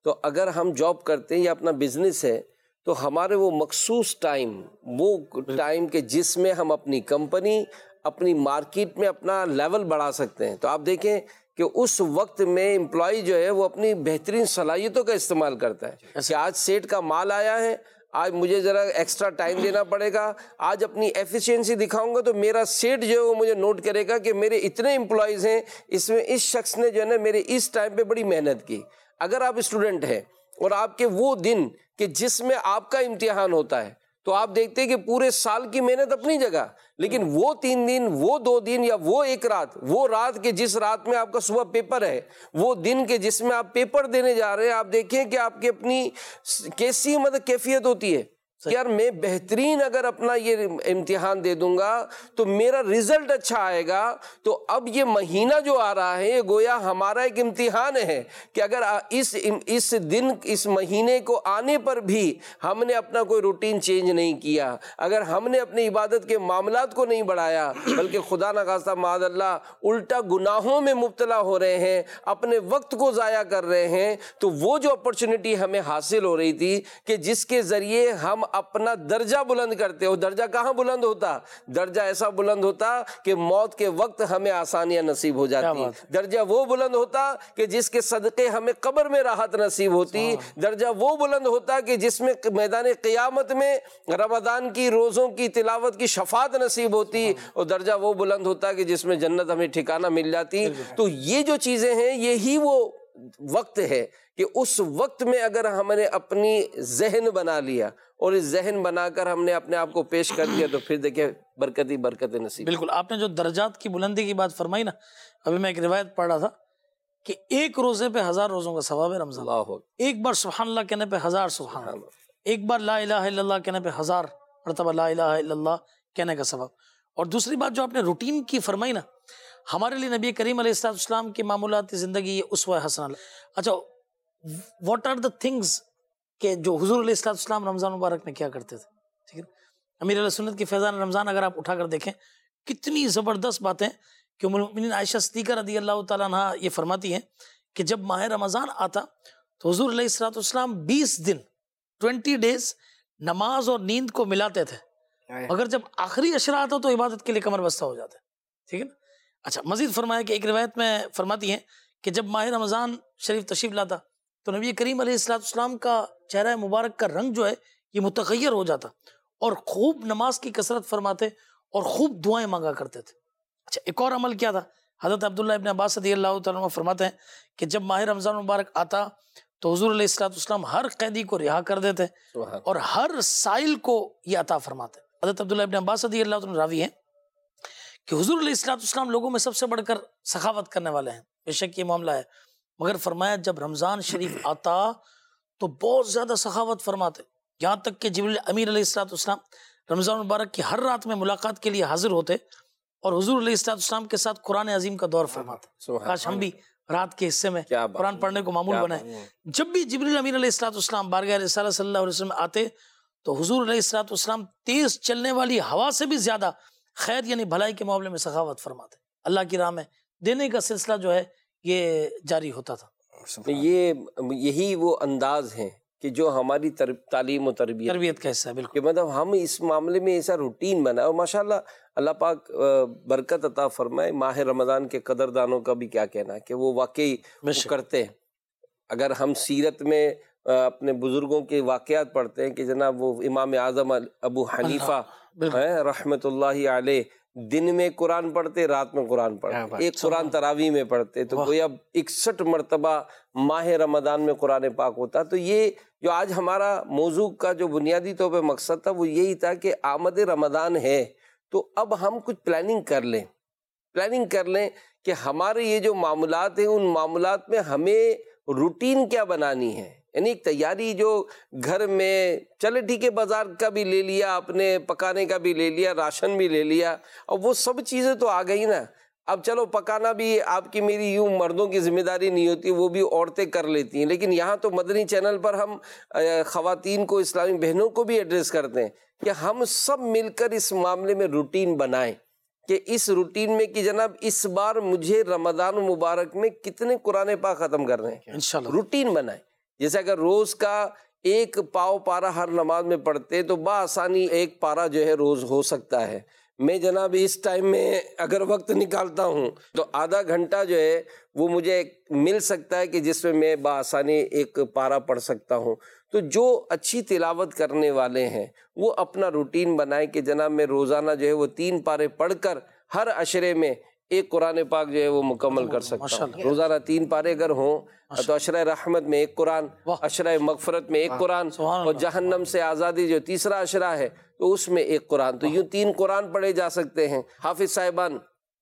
تو اگر ہم جاب کرتے ہیں یا اپنا بزنس ہے تو ہمارے وہ مخصوص ٹائم، وہ ٹائم کے جس میں ہم اپنی کمپنی اپنی مارکیٹ میں اپنا لیول بڑھا سکتے ہیں، تو آپ دیکھیں کہ اس وقت میں امپلائی جو ہے وہ اپنی بہترین صلاحیتوں کا استعمال کرتا ہے کہ آج سیٹ کا مال آیا ہے، آج مجھے ذرا ایکسٹرا ٹائم دینا پڑے گا، آج اپنی ایفیشینسی دکھاؤں گا تو میرا سیٹ جو ہے وہ مجھے نوٹ کرے گا کہ میرے اتنے امپلائیز ہیں، اس میں اس شخص نے جو ہے نا میرے اس ٹائم پہ بڑی محنت کی۔ اگر آپ اسٹوڈنٹ ہیں اور آپ کے وہ دن کہ جس میں آپ کا امتحان ہوتا ہے تو آپ دیکھتے ہیں کہ پورے سال کی محنت اپنی جگہ، لیکن وہ تین دن، وہ دو دن یا وہ ایک رات، وہ رات کے جس رات میں آپ کا صبح پیپر ہے، وہ دن کے جس میں آپ پیپر دینے جا رہے ہیں، آپ دیکھیں کہ آپ کی اپنی کیسی مطلب کیفیت ہوتی ہے کہ یار میں بہترین اگر اپنا یہ امتحان دے دوں گا تو میرا رزلٹ اچھا آئے گا۔ تو اب یہ مہینہ جو آ رہا ہے یہ گویا ہمارا ایک امتحان ہے کہ اگر اس اس دن اس مہینے کو آنے پر بھی ہم نے اپنا کوئی روٹین چینج نہیں کیا، اگر ہم نے اپنی عبادت کے معاملات کو نہیں بڑھایا بلکہ خدا نخواستہ معاذ اللہ الٹا گناہوں میں مبتلا ہو رہے ہیں، اپنے وقت کو ضائع کر رہے ہیں، تو وہ جو اپرچونٹی ہمیں حاصل ہو رہی تھی کہ جس کے ذریعے ہم اپنا درجہ بلند کرتے ہو، درجہ کہاں بلند ہوتا؟ درجہ ایسا بلند ہوتا کہ موت کے وقت ہمیں آسانیاں نصیب ہو جاتی، درجہ وہ بلند ہوتا کہ جس کے صدقے ہمیں قبر میں راحت نصیب ہوتی، درجہ وہ بلند ہوتا کہ جس میں میدان قیامت میں رمضان کی روزوں کی تلاوت کی شفاعت نصیب ہوتی، اور درجہ وہ بلند ہوتا کہ جس میں جنت ہمیں ٹھکانہ مل جاتی۔ تو یہ جو چیزیں ہیں یہی وہ وقت ہے کہ اس وقت میں اگر ہم نے اپنی ذہن بنا لیا اور اس ذہن بنا کر ہم نے اپنے آپ کو پیش کر دیا تو پھر دیکھیں برکت ہی برکت نصیب۔ بالکل، آپ نے جو درجات کی بلندی کی بات فرمائی نا، ابھی میں ایک روایت پڑھ رہا تھا کہ ایک روزے پہ ہزار روزوں کا ثواب ہے رمضان، اللہ ایک بار سبحان اللہ کہنے پہ ہزار سبحان اللہ، ایک بار لا الہ الا اللہ کہنے پہ ہزار مرتبہ لا الہ الا اللہ کہنے کا ثواب۔ اور دوسری بات جو آپ نے روٹین کی فرمائی نا، ہمارے لیے نبی کریم علیہ الصلوۃ والسلام کی معمولاتی زندگی یہ اسوہ حسنہ۔ اچھا، واٹ آر دا تھنگز کہ جو حضور علیہ الصلوۃ والسلام رمضان مبارک میں کیا کرتے تھے؟ ٹھیک ہے، امیر علیہ سنت کی فیضان رمضان اگر آپ اٹھا کر دیکھیں کتنی زبردست باتیں کہ ام المؤمنین عائشہ صدیقہ رضی اللہ تعالیٰ عنہا یہ فرماتی ہیں کہ جب ماہ رمضان آتا تو حضور علیہ الصلوۃ والسلام بیس دن ٹوینٹی ڈیز نماز اور نیند کو ملاتے تھے، مگر جب آخری عشرہ آتا تو عبادت کے لیے کمر بستہ ہو جاتے، ٹھیک ہے نا۔ اچھا، مزید فرمایا کہ ایک روایت میں فرماتی ہیں کہ جب ماہ رمضان شریف تشریف لاتا تو نبی کریم علیہ الصلوۃ والسلام کا چہرہ مبارک کا رنگ جو ہے یہ متغیر ہو جاتا اور خوب نماز کی کثرت فرماتے اور خوب دعائیں مانگا کرتے تھے۔ اچھا، ایک اور عمل کیا تھا، حضرت عبداللہ ابن عباس رضی اللہ تعالیٰ عنہ فرماتے ہیں کہ جب ماہ رمضان مبارک آتا تو حضور علیہ الصلوۃ والسلام ہر قیدی کو رہا کر دیتے اور ہر سائل کو یہ عطا فرماتے۔ حضرت عبداللہ ابن عباس رضی اللہ تعالیٰ راوی ہیں کہ حضور علیہ الصلوۃ والسلام لوگوں میں سب سے بڑھ کر سخاوت کرنے والے ہیں، بے شک یہ معاملہ ہے، مگر فرمایا جب رمضان شریف آتا تو بہت زیادہ سخاوت فرماتے، یہاں تک کہ جبریل امین علیہ الصلوۃ والسلام رمضان مبارک کی ہر رات میں ملاقات کے لیے حاضر ہوتے اور حضور علیہ الصلوۃ والسلام کے ساتھ قرآن عظیم کا دور فرماتے۔ کاش ہم بھی رات کے حصے میں قرآن پڑھنے کو معمول بنائیں۔ جب بھی جبریل امین علیہ الصلوۃ والسلام بارگاہ رسالت صلی اللہ علیہ وسلم آتے تو حضور علیہ الصلوۃ والسلام تیز چلنے والی ہوا سے بھی زیادہ خیر یعنی بھلائی کے معاملے میں سخاوت فرماتے، اللہ کی راہ میں دینے کا سلسلہ جو ہے یہ جاری ہوتا تھا۔ یہ یہی وہ انداز ہیں کہ جو ہماری تعلیم و تربیت تربیت کا حصہ ہے، بالکل، کہ مطلب ہم اس معاملے میں ایسا روٹین بنا، اور ماشاءاللہ اللہ پاک برکت عطا فرمائے۔ ماہ رمضان کے قدردانوں کا بھی کیا کہنا کہ وہ واقعی وہ کرتے ہیں۔ اگر ہم سیرت میں اپنے بزرگوں کے واقعات پڑھتے ہیں کہ جناب وہ امام اعظم ابو حنیفہ رحمۃ اللہ علیہ دن میں قرآن پڑھتے، رات میں قرآن پڑھتے، ایک قرآن تراویح میں پڑھتے، تو گویا اکسٹھ مرتبہ ماہ رمضان میں قرآن پاک ہوتا۔ تو یہ جو آج ہمارا موضوع کا جو بنیادی طور پہ مقصد تھا وہ یہی تھا کہ آمد رمضان ہے تو اب ہم کچھ پلاننگ کر لیں، پلاننگ کر لیں کہ ہمارے یہ جو معاملات ہیں ان معاملات میں ہمیں روٹین کیا بنانی ہے، یعنی ایک تیاری جو گھر میں چلے ٹھیک ہے بازار کا بھی لے لیا، اپنے پکانے کا بھی لے لیا، راشن بھی لے لیا، اور وہ سب چیزیں تو آ گئی نا۔ اب چلو پکانا بھی آپ کی میری یوں مردوں کی ذمہ داری نہیں ہوتی، وہ بھی عورتیں کر لیتی ہیں، لیکن یہاں تو مدنی چینل پر ہم خواتین کو، اسلامی بہنوں کو بھی ایڈریس کرتے ہیں کہ ہم سب مل کر اس معاملے میں روٹین بنائیں کہ اس روٹین میں کہ جناب اس بار مجھے رمضان مبارک میں کتنے قرآن پاک ختم کرنے ہیں، انشاءاللہ روٹین بنائیں۔ جیسے اگر روز کا ایک پاؤ پارا ہر نماز میں پڑھتے تو بآسانی ایک پارا جو ہے روز ہو سکتا ہے. میں جناب اس ٹائم میں اگر وقت نکالتا ہوں تو آدھا گھنٹہ جو ہے وہ مجھے مل سکتا ہے کہ جس میں میں بآسانی ایک پارا پڑھ سکتا ہوں. تو جو اچھی تلاوت کرنے والے ہیں وہ اپنا روٹین بنائیں کہ جناب میں روزانہ جو ہے وہ تین پارے پڑھ کر ہر عشرے میں ایک قرآن پاک جو ہے وہ مکمل کر سکتا ہوں. روزانہ تین پارے اگر ہوں تو عشرہ رحمت میں ایک قرآن، عشرہ مغفرت میں ایک قرآن، اور جہنم سے آزادی جو تیسرا عشرہ ہے تو اس میں ایک قرآن. تو یوں تین قرآن پڑھے جا سکتے ہیں. حافظ صاحبان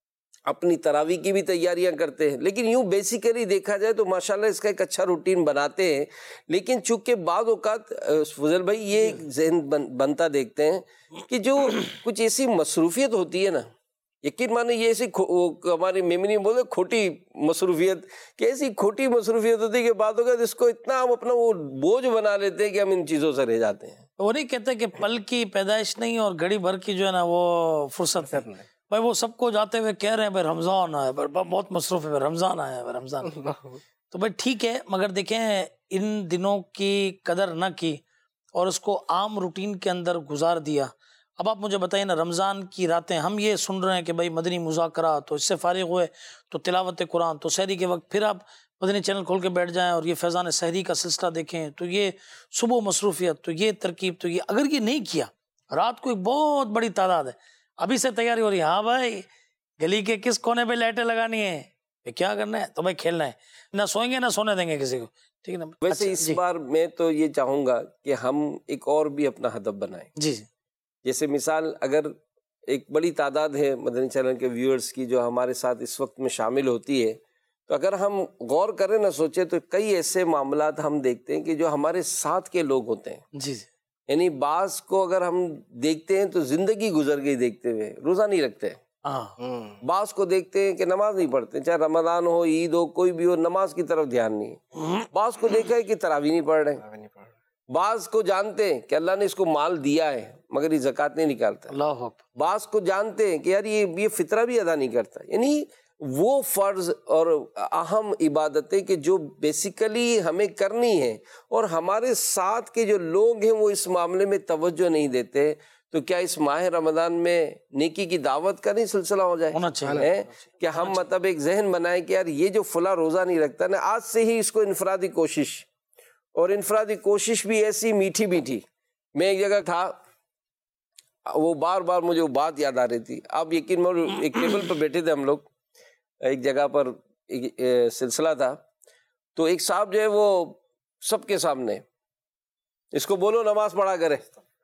اپنی تراویح کی بھی تیاریاں کرتے ہیں، لیکن یوں بیسیکلی دیکھا جائے تو ماشاءاللہ اس کا ایک اچھا روٹین بناتے ہیں. لیکن چونکہ بعض اوقات فضل بھائی یہ ایک ذہن بنتا دیکھتے ہیں کہ جو کچھ ایسی مصروفیت ہوتی ہے نا، یقین مانو یہ ایسی ہماری میمنی بولے کھوٹی مصروفیت، کہ ایسی کھوٹی مصروفیت ہوتی ہے کہ بعد ہوگا اس کو اتنا ہم اپنا وہ بوجھ بنا لیتے ہیں کہ ہم ان چیزوں سے رہ جاتے ہیں. وہ نہیں کہتے کہ پل کی پیدائش نہیں اور گھڑی بھر کی جو ہے نا وہ فرصت نہیں. بھائی وہ سب کو جاتے ہوئے کہہ رہے ہیں بھائی رمضان آیا، بہت مصروف ہے، بھائی رمضان آیا، بھائی رمضان. تو بھائی ٹھیک ہے، مگر دیکھیں ان دنوں کی قدر نہ کی اور اس کو عام روٹین کے اندر گزار دیا. اب آپ مجھے بتائیے نا، رمضان کی راتیں ہم یہ سن رہے ہیں کہ بھائی مدنی مذاکرات، تو اس سے فارغ ہوئے تو تلاوت قرآن، تو سحری کے وقت پھر آپ مدنی چینل کھول کے بیٹھ جائیں اور یہ فیضان سحری کا سلسلہ دیکھیں، تو یہ صبح مصروفیت، تو یہ ترکیب، تو یہ اگر یہ نہیں کیا، رات کو ایک بہت بڑی تعداد ہے ابھی سے تیاری ہو رہی ہے، ہاں بھائی گلی کے کس کونے پہ لائٹیں لگانی ہے، کیا کرنا ہے، تو بھائی کھیلنا ہے، نہ سوئیں گے نہ سونے دیں گے کسی کو، ٹھیک ہے نا. ویسے اس بار میں تو یہ چاہوں گا کہ ہم ایک اور بھی اپنا ہدف بنائیں. جی جی. جیسے مثال اگر ایک بڑی تعداد ہے مدنی چینل کے ویورز کی جو ہمارے ساتھ اس وقت میں شامل ہوتی ہے، تو اگر ہم غور کریں نہ سوچیں تو کئی ایسے معاملات ہم دیکھتے ہیں کہ جو ہمارے ساتھ کے لوگ ہوتے ہیں. جی جی. یعنی بعض کو اگر ہم دیکھتے ہیں تو زندگی گزر گئی دیکھتے ہوئے، روزہ نہیں رکھتے. بعض کو دیکھتے ہیں کہ نماز نہیں پڑھتے، چاہے رمضان ہو، عید ہو، کوئی بھی ہو، نماز کی طرف دھیان نہیں. بعض کو دیکھا ہے کہ تراویح نہیں پڑھ رہے. بعض کو جانتے ہیں کہ اللہ نے اس کو مال دیا ہے مگر یہ زکوٰۃ نہیں نکالتا. اللہ. بعض کو جانتے ہیں کہ یار یہ یہ فطرہ بھی ادا نہیں کرتا. یعنی وہ فرض اور اہم عبادتیں کہ جو بیسیکلی ہمیں کرنی ہے اور ہمارے ساتھ کے جو لوگ ہیں وہ اس معاملے میں توجہ نہیں دیتے، تو کیا اس ماہ رمضان میں نیکی کی دعوت کا نہیں سلسلہ ہو جائے؟ ہونا چاہیے کہ ہم مطلب ایک ذہن بنائیں کہ یار یہ جو فلاں روزہ نہیں رکھتا نا، آج سے ہی اس کو انفرادی کوشش، اور انفرادی کوشش بھی ایسی میٹھی میٹھی. میں ایک جگہ تھا، وہ بار بار مجھے وہ بات یاد آ رہی تھی. آپ یقین مانو ایک ٹیبل پر بیٹھے تھے ہم لوگ، ایک جگہ پر ایک سلسلہ تھا، تو ایک صاحب جو ہے وہ سب کے سامنے اس کو بولو نماز پڑھا کرے.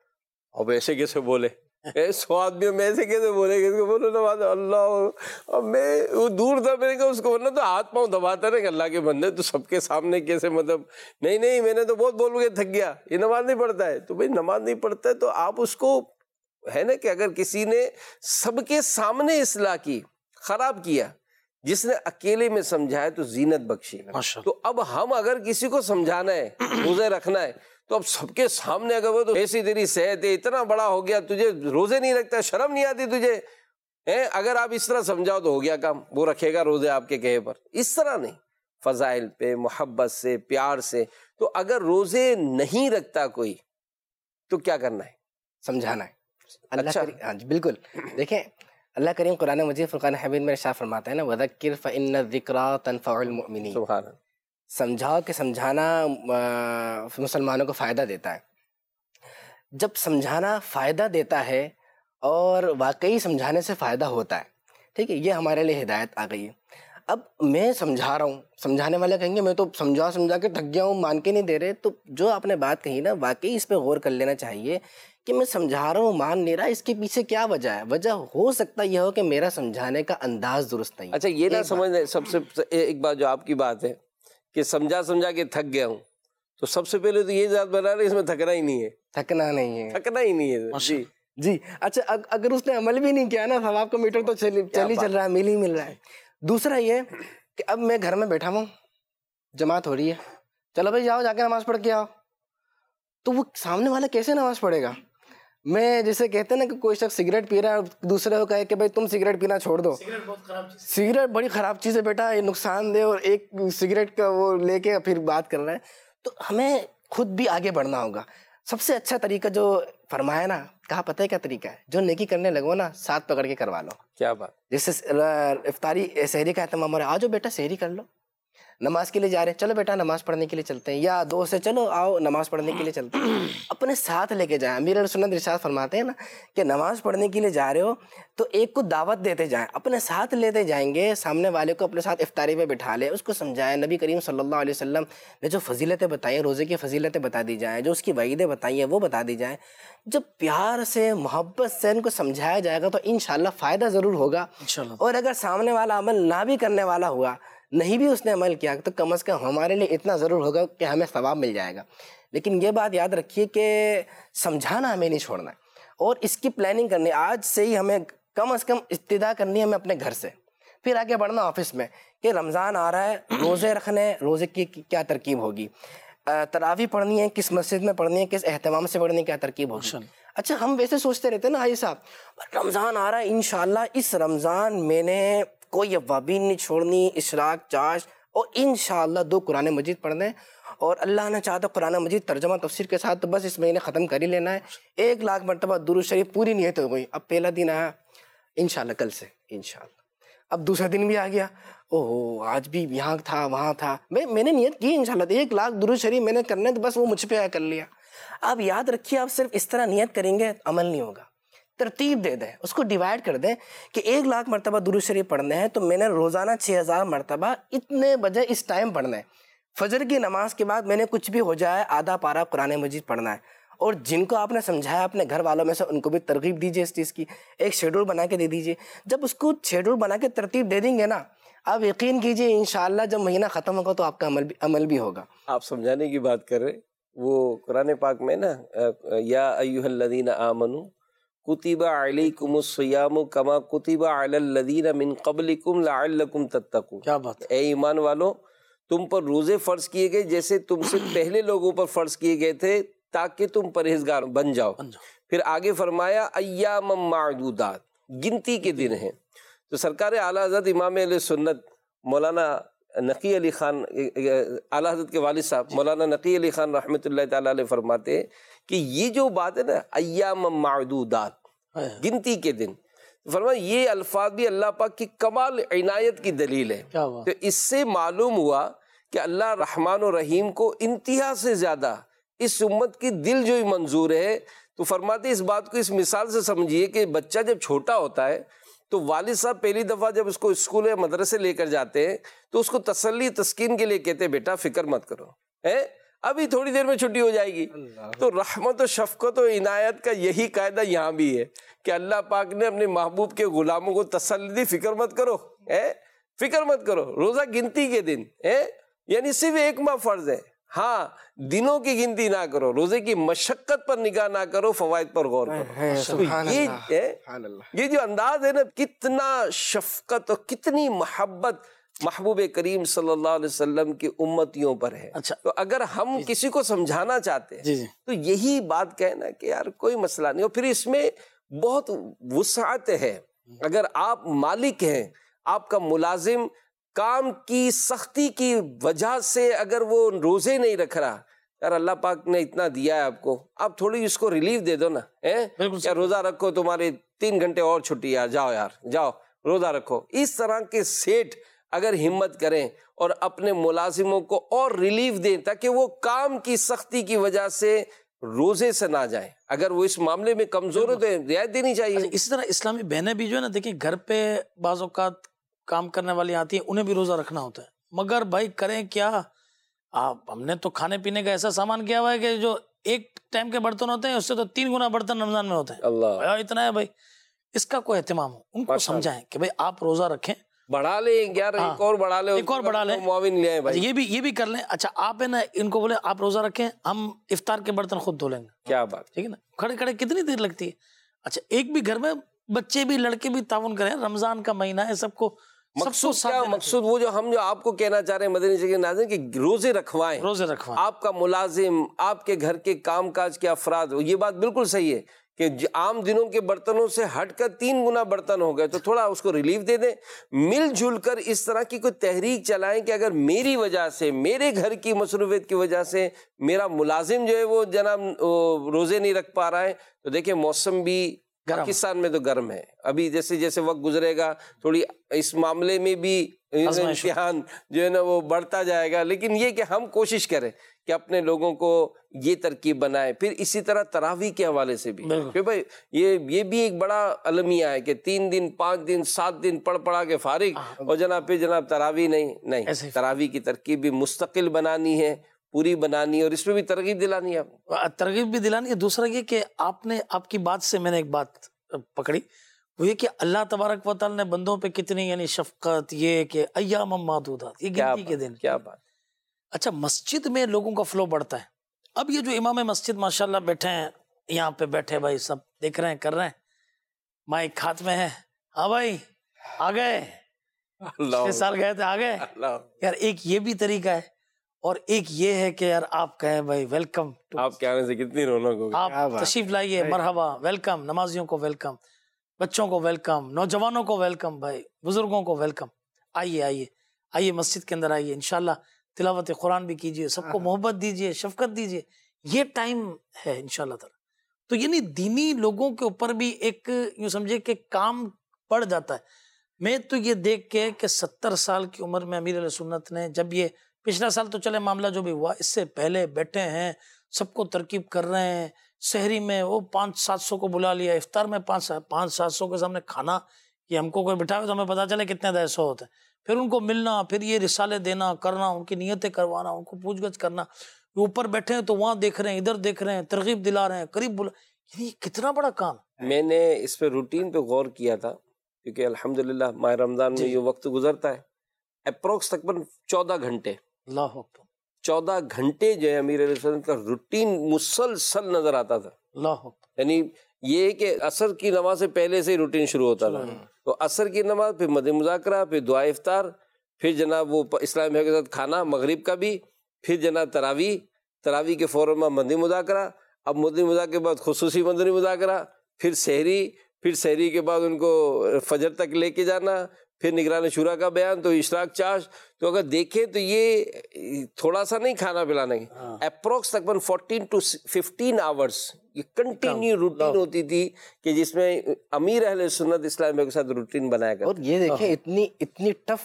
اب ایسے کیسے بولے، سو آدمیوں میں ایسے کیسے بولے کہ اس کو بولو نماز. اللہ، اب میں وہ دور تھا، میں نے کہا اس کو ورنہ تو ہاتھ پاؤں دباتا رہے کہ اللہ کے بندے تو سب کے سامنے کیسے، مطلب نہیں نہیں میں نے تو بہت بول کے تھک گیا، یہ نماز نہیں پڑھتا ہے. تو بھائی نماز نہیں پڑھتا ہے تو آپ اس کو ہے نا کہ اگر کسی نے سب کے سامنے اصلاح کی، خراب کیا، جس نے اکیلے میں سمجھایا تو زینت بخشی. تو اب ہم اگر کسی کو سمجھانا ہے، روزے رکھنا ہے، تو اب سب کے سامنے اگر وہ تو ایسی تیری صحت ہے، اتنا بڑا ہو گیا، تجھے روزے نہیں رکھتا، شرم نہیں آتی تجھے، اگر آپ اس طرح سمجھاؤ تو ہو گیا کام، وہ رکھے گا روزے آپ کے کہے پر. اس طرح نہیں، فضائل پہ محبت سے، پیار سے. تو اگر روزے نہیں رکھتا کوئی تو کیا کرنا ہے؟ سمجھانا ہے. اللہ اچھا. ہاں جی بالکل. دیکھیں اللہ کریم قرآن مجید فرقان حمید میں ارشاد فرماتا ہے نا، وَذَكِّرْ فَإِنَّ الذِّكْرَىٰ تَنفَعُ الْمُؤْمِنِينَ. سبحان اللہ. سمجھاؤ کہ سمجھانا مسلمانوں کو فائدہ دیتا ہے. جب سمجھانا فائدہ دیتا ہے اور واقعی سمجھانے سے فائدہ ہوتا ہے، ٹھیک ہے، یہ ہمارے لیے ہدایت آ گئی ہے. اب میں سمجھا رہا ہوں، سمجھانے والے کہیں گے میں تو سمجھا سمجھا کے تھک گیا ہوں، مان کے نہیں دے رہے. تو جو آپ نے بات کہی نا، واقعی اس پہ غور کر لینا چاہیے کہ میں سمجھا رہا ہوں مان نہیں رہا، اس کے پیچھے کیا وجہ ہے. وجہ ہو سکتا یہ ہو کہ میرا سمجھانے کا انداز درست نہیں. اچھا یہ نہ سمجھنا، سب سے ایک بات جو آپ کی بات ہے کہ سمجھا سمجھا کے تھک گیا ہوں، تو سب سے پہلے تو یہ ذات بنا رہے اس میں تھکنا ہی نہیں ہے. تھکنا نہیں ہے، تھکنا ہی نہیں ہے. جی جی. اچھا اگر اس نے عمل بھی نہیں کیا نا، ثواب کا میٹر تو چل ہی چل رہا ہے، مل ہی مل رہا ہے. دوسرا یہ کہ اب میں گھر میں بیٹھا ہوں، جماعت ہو رہی ہے، چلو بھائی جاؤ جا کے نماز پڑھ کے آؤ. تو وہ سامنے والا کیسے نماز پڑھے گا؟ میں جیسے کہتے ہیں نا کہ کوئی شخص سگریٹ پی رہا ہے، دوسرے کو کہے کہ بھائی تم سگریٹ پینا چھوڑ دو. سگریٹ بڑی خراب چیز ہے بیٹا، یہ نقصان دہ، اور ایک سگریٹ کا وہ لے کے پھر بات کر رہا ہے. تو ہمیں خود بھی آگے بڑھنا ہوگا. سب سے اچھا طریقہ جو فرمایا نا, کہا پتہ ہے کیا طریقہ ہے؟ جو نیکی کرنے لگو نا ساتھ پکڑ کے کروا لو. کیا بات. جیسے افطاری سحری کا اہتمام ہو رہا ہے, آجو بیٹا سحری کر لو. نماز کے لیے جا رہے ہیں, چلو بیٹا نماز پڑھنے کے لیے چلتے ہیں. یا دوست ہے, چلو آؤ نماز پڑھنے کے لیے چلتے ہیں. اپنے ساتھ لے کے جائیں. امیر علیہ سنت ارشاد فرماتے ہیں نا کہ نماز پڑھنے کے لیے جا رہے ہو تو ایک کو دعوت دیتے جائیں, اپنے ساتھ لیتے جائیں گے. سامنے والے کو اپنے ساتھ افطاری پہ بٹھا لیں, اس کو سمجھائیں. نبی کریم صلی اللہ علیہ وسلم نے جو فضیلتیں بتائی ہیں, روزے کی فضیلتیں بتا دی جائیں, جو اس کی وعیدیں بتائی ہیں وہ بتا دی جائیں. جب پیار سے محبت سے ان کو سمجھایا جائے گا تو انشاءاللہ فائدہ ضرور ہوگا. اور اگر سامنے والا عمل نہ بھی کرنے والا ہوا, نہیں بھی اس نے عمل کیا, تو کم از کم ہمارے لیے اتنا ضرور ہوگا کہ ہمیں ثواب مل جائے گا. لیکن یہ بات یاد رکھیے کہ سمجھانا ہمیں نہیں چھوڑنا ہے, اور اس کی پلاننگ کرنی آج سے ہی. ہمیں کم از کم ابتدا کرنی ہے ہمیں اپنے گھر سے, پھر آگے بڑھنا آفس میں کہ رمضان آ رہا ہے, روزے رکھنے, روزے کی کیا ترکیب ہوگی, تراویح پڑھنی ہے کس مسجد میں پڑھنی ہے, کس اہتمام سے پڑھنی ہے, کیا ترکیب ہوگی. اچھا ہم ویسے سوچتے رہتے ہیں نا حاجی صاحب رمضان آ رہا ہے, انشاءاللہ اس رمضان میں نے کوئی اوابین نہیں چھوڑنی, اشراق, چاش, اور انشاءاللہ دو قرآن مجید پڑھنے, اور اللہ نے چاہتا قرآن مجید ترجمہ تفسیر کے ساتھ تو بس اس مہینے ختم کر ہی لینا ہے. ایک لاکھ مرتبہ درود شریف پوری نیت ہو گئی. اب پہلا دن آیا, انشاءاللہ کل سے انشاءاللہ. اب دوسرا دن بھی آ گیا, اوہ آج بھی یہاں تھا وہاں تھا, میں میں نے نیت کی انشاءاللہ ایک لاکھ درود شریف میں نے کرنے, تو بس وہ مجھ پہ آیا کر لیا. اب یاد رکھیے, آپ صرف اس طرح نیت کریں گے عمل نہیں ہوگا. ترتیب دے دیں, اس کو ڈیوائڈ کر دیں کہ ایک لاکھ مرتبہ درود شریف پڑھنے ہیں تو میں نے روزانہ چھ ہزار مرتبہ اتنے بجے اس ٹائم پڑھنا ہے. فجر کی نماز کے بعد میں نے کچھ بھی ہو جائے آدھا پارہ قرآن مجید پڑھنا ہے. اور جن کو آپ نے سمجھایا اپنے گھر والوں میں سے, ان کو بھی ترغیب دیجیے اس چیز کی, ایک شیڈول بنا کے دے دیجیے. جب اس کو شیڈول بنا کے ترتیب دے دیں گے نا, آپ یقین کیجیے انشاءاللہ جب مہینہ ختم ہوگا تو آپ کا عمل بھی عمل بھی ہوگا. آپ سمجھانے کی بات کر رہے, وہ قرآن پاک میں نا, یا ایھا الذین آمنوا کتب علیکم الصیام کما کتب علی الذین من قبلکم لعلکم تتقون. کیا بات. اے ایمان والو, تم پر روزے فرض کیے گئے جیسے تم سے پہلے لوگوں پر فرض کیے گئے تھے تاکہ تم پرہیزگار بن جاؤ. پھر آگے فرمایا ایام معدودات, گنتی کے دن ہیں. تو سرکار اعلیٰ حضرت امام اہل سنت مولانا نقی علی خان, اعلیٰ حضرت کے والد صاحب مولانا نقی علی خان رحمۃ اللہ تعالیٰ علیہ فرماتے ہیں کہ یہ جو بات ہے نا ایام معدودات, گنتی کے دن, فرمایا یہ الفاظ بھی اللہ پاک کی کمال عنایت کی دلیل ہے. تو اس سے معلوم ہوا کہ اللہ رحمان و رحیم کو انتہا سے زیادہ اس امت کی دل جوئی منظور ہے. تو فرماتے اس بات کو اس مثال سے سمجھیے کہ بچہ جب چھوٹا ہوتا ہے تو والد صاحب پہلی دفعہ جب اس کو اسکول یا مدرسے لے کر جاتے ہیں تو اس کو تسلی تسکین کے لیے کہتے ہیں بیٹا فکر مت کرو, ہے ابھی تھوڑی دیر میں چھٹی ہو جائے گی. تو رحمت و شفقت و عنایت کا یہی قاعدہ یہاں بھی ہے کہ اللہ پاک نے اپنے محبوب کے غلاموں کو تسلی دی, فکر مت کرو, ہے فکر مت کرو. روزہ گنتی کے دن ہے, یعنی صرف ایک ماہ فرض ہے. ہاں دنوں کی گنتی نہ کرو, روزے کی مشقت پر نگاہ نہ کرو, فوائد پر غور کرو. یہ جو انداز ہے نا, کتنا شفقت اور کتنی محبت محبوب کریم صلی اللہ علیہ وسلم کی امتیوں پر ہے. اچھا, تو اگر ہم کسی کو سمجھانا چاہتے ہیں تو یہی بات کہنا کہ یار کوئی مسئلہ نہیں. اور پھر اس میں بہت وسعت ہے. اگر آپ مالک ہیں, آپ کا ملازم کام کی سختی کی وجہ سے اگر وہ روزے نہیں رکھ رہا, یار اللہ پاک نے اتنا دیا ہے آپ کو, آپ تھوڑی اس کو ریلیف دے دو نا, یا روزہ رکھو, تمہارے تین گھنٹے اور چھٹی ہے, جاؤ یار جاؤ روزہ رکھو. اس طرح کے سیٹ اگر ہمت کریں اور اپنے ملازموں کو اور ریلیف دیں تاکہ وہ کام کی سختی کی وجہ سے روزے سے نہ جائیں, اگر وہ اس معاملے میں کمزور ہو تو رعایت دینی چاہیے. اسی طرح اسلامی بہنیں بھی جو ہے نا, دیکھیں گھر پہ بعض اوقات کام کرنے والی آتی ہیں, انہیں بھی روزہ رکھنا ہوتا ہے, مگر بھائی کریں کیا, آپ ہم نے تو کھانے پینے کا ایسا سامان کیا ہوا ہے کہ جو ایک ٹائم کے برتن ہوتے ہیں اس سے تو تین گنا برتن رمضان میں ہوتے ہیں. اللہ اتنا ہے بھائی, اس کا کوئی اہتمام ہو, ان کو سمجھائیں کہ بھائی آپ روزہ رکھیں, بڑھا لیں یار, ایک اور بڑھا لیں, ایک اور بڑھا لیں, معاون لے آئیں بھائی, یہ بھی یہ بھی کر لیں. اچھا آپ ہے نا ان کو بولے آپ روزہ رکھیں, ہم افطار کے برتن خود دھو لیں گے. کیا بات, ٹھیک ہے نا, کھڑے کھڑے کتنی دیر لگتی ہے. اچھا ایک بھی گھر میں بچے بھی لڑکے بھی تعاون کریں, رمضان کا مہینہ ہے, سب کو مقصود کیا, مقصود وہ جو ہم جو آپ کو کہنا چاہ رہے ہیں مدنی چینل کے ناظرین کہ روزے رکھوائیں, روزے رکھوائیں. آپ کا ملازم, آپ کے گھر کے کام کاج کے افراد, یہ بات بالکل صحیح ہے کہ عام دنوں کے برتنوں سے ہٹ کر تین گنا برتن ہو گئے تو تھوڑا اس کو ریلیف دے دیں، مل جل کر اس طرح کی کوئی تحریک چلائیں کہ اگر میری وجہ سے، میرے گھر کی مصروفیت کی وجہ سے میرا ملازم جو ہے وہ جناب روزے نہیں رکھ پا رہا ہے، تو دیکھیں موسم بھی پاکستان میں تو گرم ہے، ابھی جیسے جیسے وقت گزرے گا تھوڑی اس معاملے میں بھی امتحان جو ہے نا وہ بڑھتا جائے گا، لیکن یہ کہ ہم کوشش کریں کہ اپنے لوگوں کو یہ ترکیب بنائیں۔ پھر اسی طرح تراویح کے حوالے سے بھی کہ بھائی یہ یہ بھی ایک بڑا المیہ ہے کہ تین دن پانچ دن سات دن پڑھ پڑھا کے فارغ اور جناب پھر جناب تراویح نہیں نہیں تراویح کی ترکیب بھی مستقل بنانی ہے، پوری بنانی ہے، اور اس میں بھی ترغیب دلانی ہے، ترغیب بھی دلانی ہے۔ دوسرا یہ کہ آپ نے آپ کی بات سے میں نے ایک بات پکڑی، وہ یہ کہ اللہ تبارک و تعالی نے بندوں پہ کتنی یعنی شفقت، یہ کہ ایام معدودات، یہ گنتی کے دن، کیا بات۔ اچھا مسجد میں لوگوں کا فلو بڑھتا ہے، اب یہ جو امام مسجد ماشاءاللہ بیٹھے ہیں یہاں پہ بیٹھے بھائی سب دیکھ رہے ہیں کر رہے ہیں، مائک ہاتھ میں ہے، ہاں بھائی آ گئے، پچھلے سال گئے تھے آ گئے یار، ایک یہ بھی طریقہ ہے، اور ایک یہ ہے کہ یار آپ کہیں بھائی ویلکم، آپ کے آنے سے کتنی رونق ہوگی، آپ تشریف لائیے، مرحبا، ویلکم، نمازیوں کو ویلکم، بچوں کو ویلکم، نوجوانوں کو ویلکم، بھائی بزرگوں کو ویلکم، آئیے آئیے آئیے مسجد کے اندر آئیے، انشاءاللہ تلاوت قرآن بھی کیجئے، سب کو محبت دیجئے، شفقت دیجئے، یہ ٹائم ہے انشاءاللہ تعالی۔ تو یعنی دینی لوگوں کے اوپر بھی ایک یوں سمجھے کہ کام پڑ جاتا ہے۔ میں تو یہ دیکھ کے کہ ستر سال کی عمر میں امیر علیہ سنت نے جب یہ پچھلا سال تو چلے معاملہ جو بھی ہوا، اس سے پہلے بیٹھے ہیں سب کو ترکیب کر رہے ہیں، سحری میں وہ پانچ سات سو کو بلا لیا، افطار میں پانچ پانچ سات سو کے سامنے کھانا، کہ ہم کو کوئی بٹھاوے تو ہمیں پتا چلے کتنے دیر سو ہوتے ہیں، پھر ان کو ملنا، پھر یہ رسالے دینا کرنا، ان کی نیتیں کروانا، ان کو پوچھ گچھ کرنا، اوپر بیٹھے ہیں تو وہاں دیکھ رہے ہیں، ادھر دیکھ رہے ہیں، ترغیب دلا رہے ہیں، قریب بلا، یعنی کتنا بڑا کام۔ میں نے اس پہ روٹین پہ غور کیا تھا، کیونکہ الحمدللہ ماہ رمضان میں یہ وقت گزرتا ہے، اپروکس تقریباً چودہ گھنٹے، اللہ اکبر، چودہ گھنٹے جو ہے امیر علیہ السلام کا روٹین مسلسل نظر آتا تھا، اللہ اکبر، یعنی یہ کہ عصر کی نماز سے پہلے سے ہی روٹین شروع ہوتا تھا، تو عصر کی نماز، پھر مد مذاکرہ، پھر دعا افطار، پھر جناب وہ اسلام بھائی کے ساتھ کھانا مغرب کا بھی، پھر جناب تراویح، تراویح کے فوراً بعد مدنی مذاکرہ، اب مدنی مذاکرہ کے بعد خصوصی مدنی مذاکرہ، پھر سحری، پھر سحری کے بعد ان کو فجر تک لے کے جانا، پھر نگران شورا کا بیان، تو اشراق چاش، تو اگر دیکھیں تو یہ تھوڑا سا نہیں کھانا پلانا کی، اپروکس تقریباً فورٹین ٹو ففٹین آورس یہ کنٹینیو روٹین ہوتی تھی کہ جس میں امیر اہل سنت اسلام کے ساتھ روٹین بنایا کرتے۔ اور یہ دیکھیں اتنی اتنی ٹف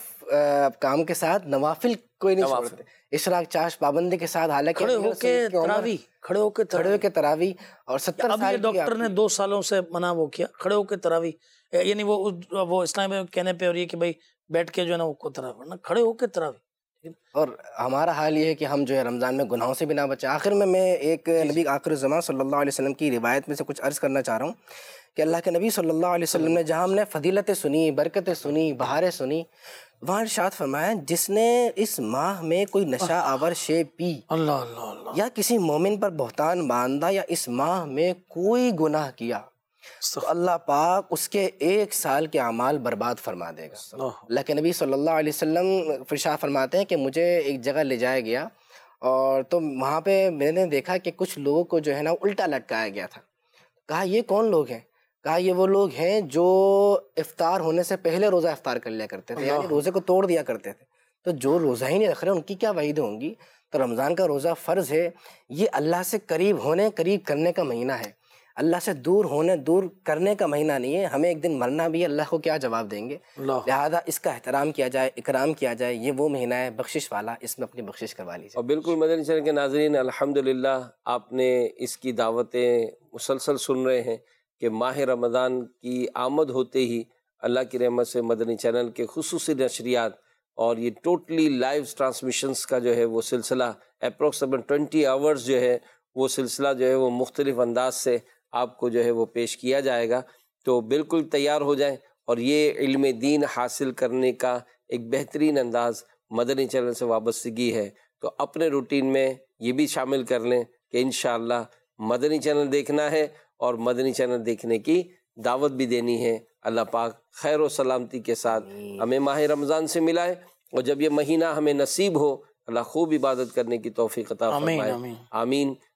کام کے ساتھ نوافل کوئی نہیں چھوڑتے، اشراق چاش پابندی کے ساتھ، حالانکہ کھڑے ہو کے تراویح، کھڑے ہو کے کھڑے ہو کے تراویح، اور ستر اب یہ ڈاکٹر نے دو سالوں سے منع وہ کیا کھڑے ہو کے تراویح، یعنی وہ وہ اسلام میں کہنے پہ، اور یہ کہ بھائی بیٹھ کے جو ہے نا وہ تراویح، کھڑے ہو کے تراویح۔ اور ہمارا حال یہ ہے کہ ہم جو ہے رمضان میں گناہوں سے بھی نہ بچیں۔ آخر میں میں ایک نبی آخر الزمان صلی اللہ علیہ وسلم کی روایت میں سے کچھ عرض کرنا چاہ رہا ہوں کہ اللہ کے نبی صلی اللہ علیہ وسلم نے جہاں ہم نے فضیلتیں سنی، برکتیں سنی، بہاریں سنی، وہاں ارشاد فرمایا جس نے اس ماہ میں کوئی نشہ آور شے پی، اللہ اللہ اللہ، یا کسی مومن پر بہتان باندھا، یا اس ماہ میں کوئی گناہ کیا، تو اللہ پاک اس کے ایک سال کے اعمال برباد فرما دے گا۔ اللہ کے نبی صلی اللہ علیہ وسلم ارشاد فرماتے ہیں کہ مجھے ایک جگہ لے جایا گیا، اور تو وہاں پہ میں نے دیکھا کہ کچھ لوگوں کو جو ہے نا الٹا لٹکایا گیا تھا۔ کہا یہ کون لوگ ہیں؟ کہا یہ وہ لوگ ہیں جو افطار ہونے سے پہلے روزہ افطار کر لیا کرتے تھے، یعنی روزے کو توڑ دیا کرتے تھے۔ تو جو روزہ ہی نہیں رکھ رہے ان کی کیا وعیدیں ہوں گی؟ تو رمضان کا روزہ فرض ہے، یہ اللہ سے قریب ہونے قریب کرنے کا مہینہ ہے، اللہ سے دور ہونے دور کرنے کا مہینہ نہیں ہے۔ ہمیں ایک دن مرنا بھی ہے، اللہ کو کیا جواب دیں گے؟ لہذا اس کا احترام کیا جائے، اکرام کیا جائے، یہ وہ مہینہ ہے بخشش والا، اس میں اپنی بخشش کروا لیجیے۔ اور بالکل مدنی چینل کے ناظرین، الحمدللہ آپ نے اس کی دعوتیں مسلسل سن رہے ہیں کہ ماہ رمضان کی آمد ہوتے ہی اللہ کی رحمت سے مدنی چینل کے خصوصی نشریات اور یہ ٹوٹلی لائیو ٹرانسمیشنز کا جو ہے وہ سلسلہ اپروکسیمیٹ ٹوینٹی آورز جو ہے وہ سلسلہ جو ہے وہ مختلف انداز سے آپ کو جو ہے وہ پیش کیا جائے گا۔ تو بالکل تیار ہو جائیں، اور یہ علم دین حاصل کرنے کا ایک بہترین انداز مدنی چینل سے وابستگی ہے، تو اپنے روٹین میں یہ بھی شامل کر لیں کہ انشاءاللہ مدنی چینل دیکھنا ہے اور مدنی چینل دیکھنے کی دعوت بھی دینی ہے۔ اللہ پاک خیر و سلامتی کے ساتھ ہمیں ماہ رمضان سے ملائے، اور جب یہ مہینہ ہمیں نصیب ہو اللہ خوب عبادت کرنے کی توفیق عطا فرمائے، آمین۔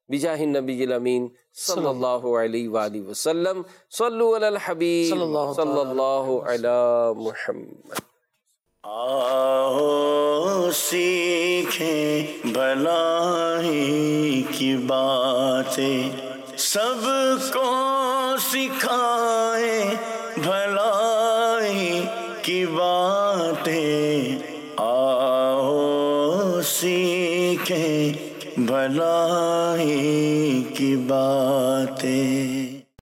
بجاہ النبی الامین صلی اللہ علیہ وآلہ وسلم. صلو علی الحبیب صلی اللہ علی محمد. آؤ سیکھیں بھلائی کی باتیں، سب کو سکھائیں بھلائی کی باتیں. آؤ سیکھیں بھلائی کی باتیں.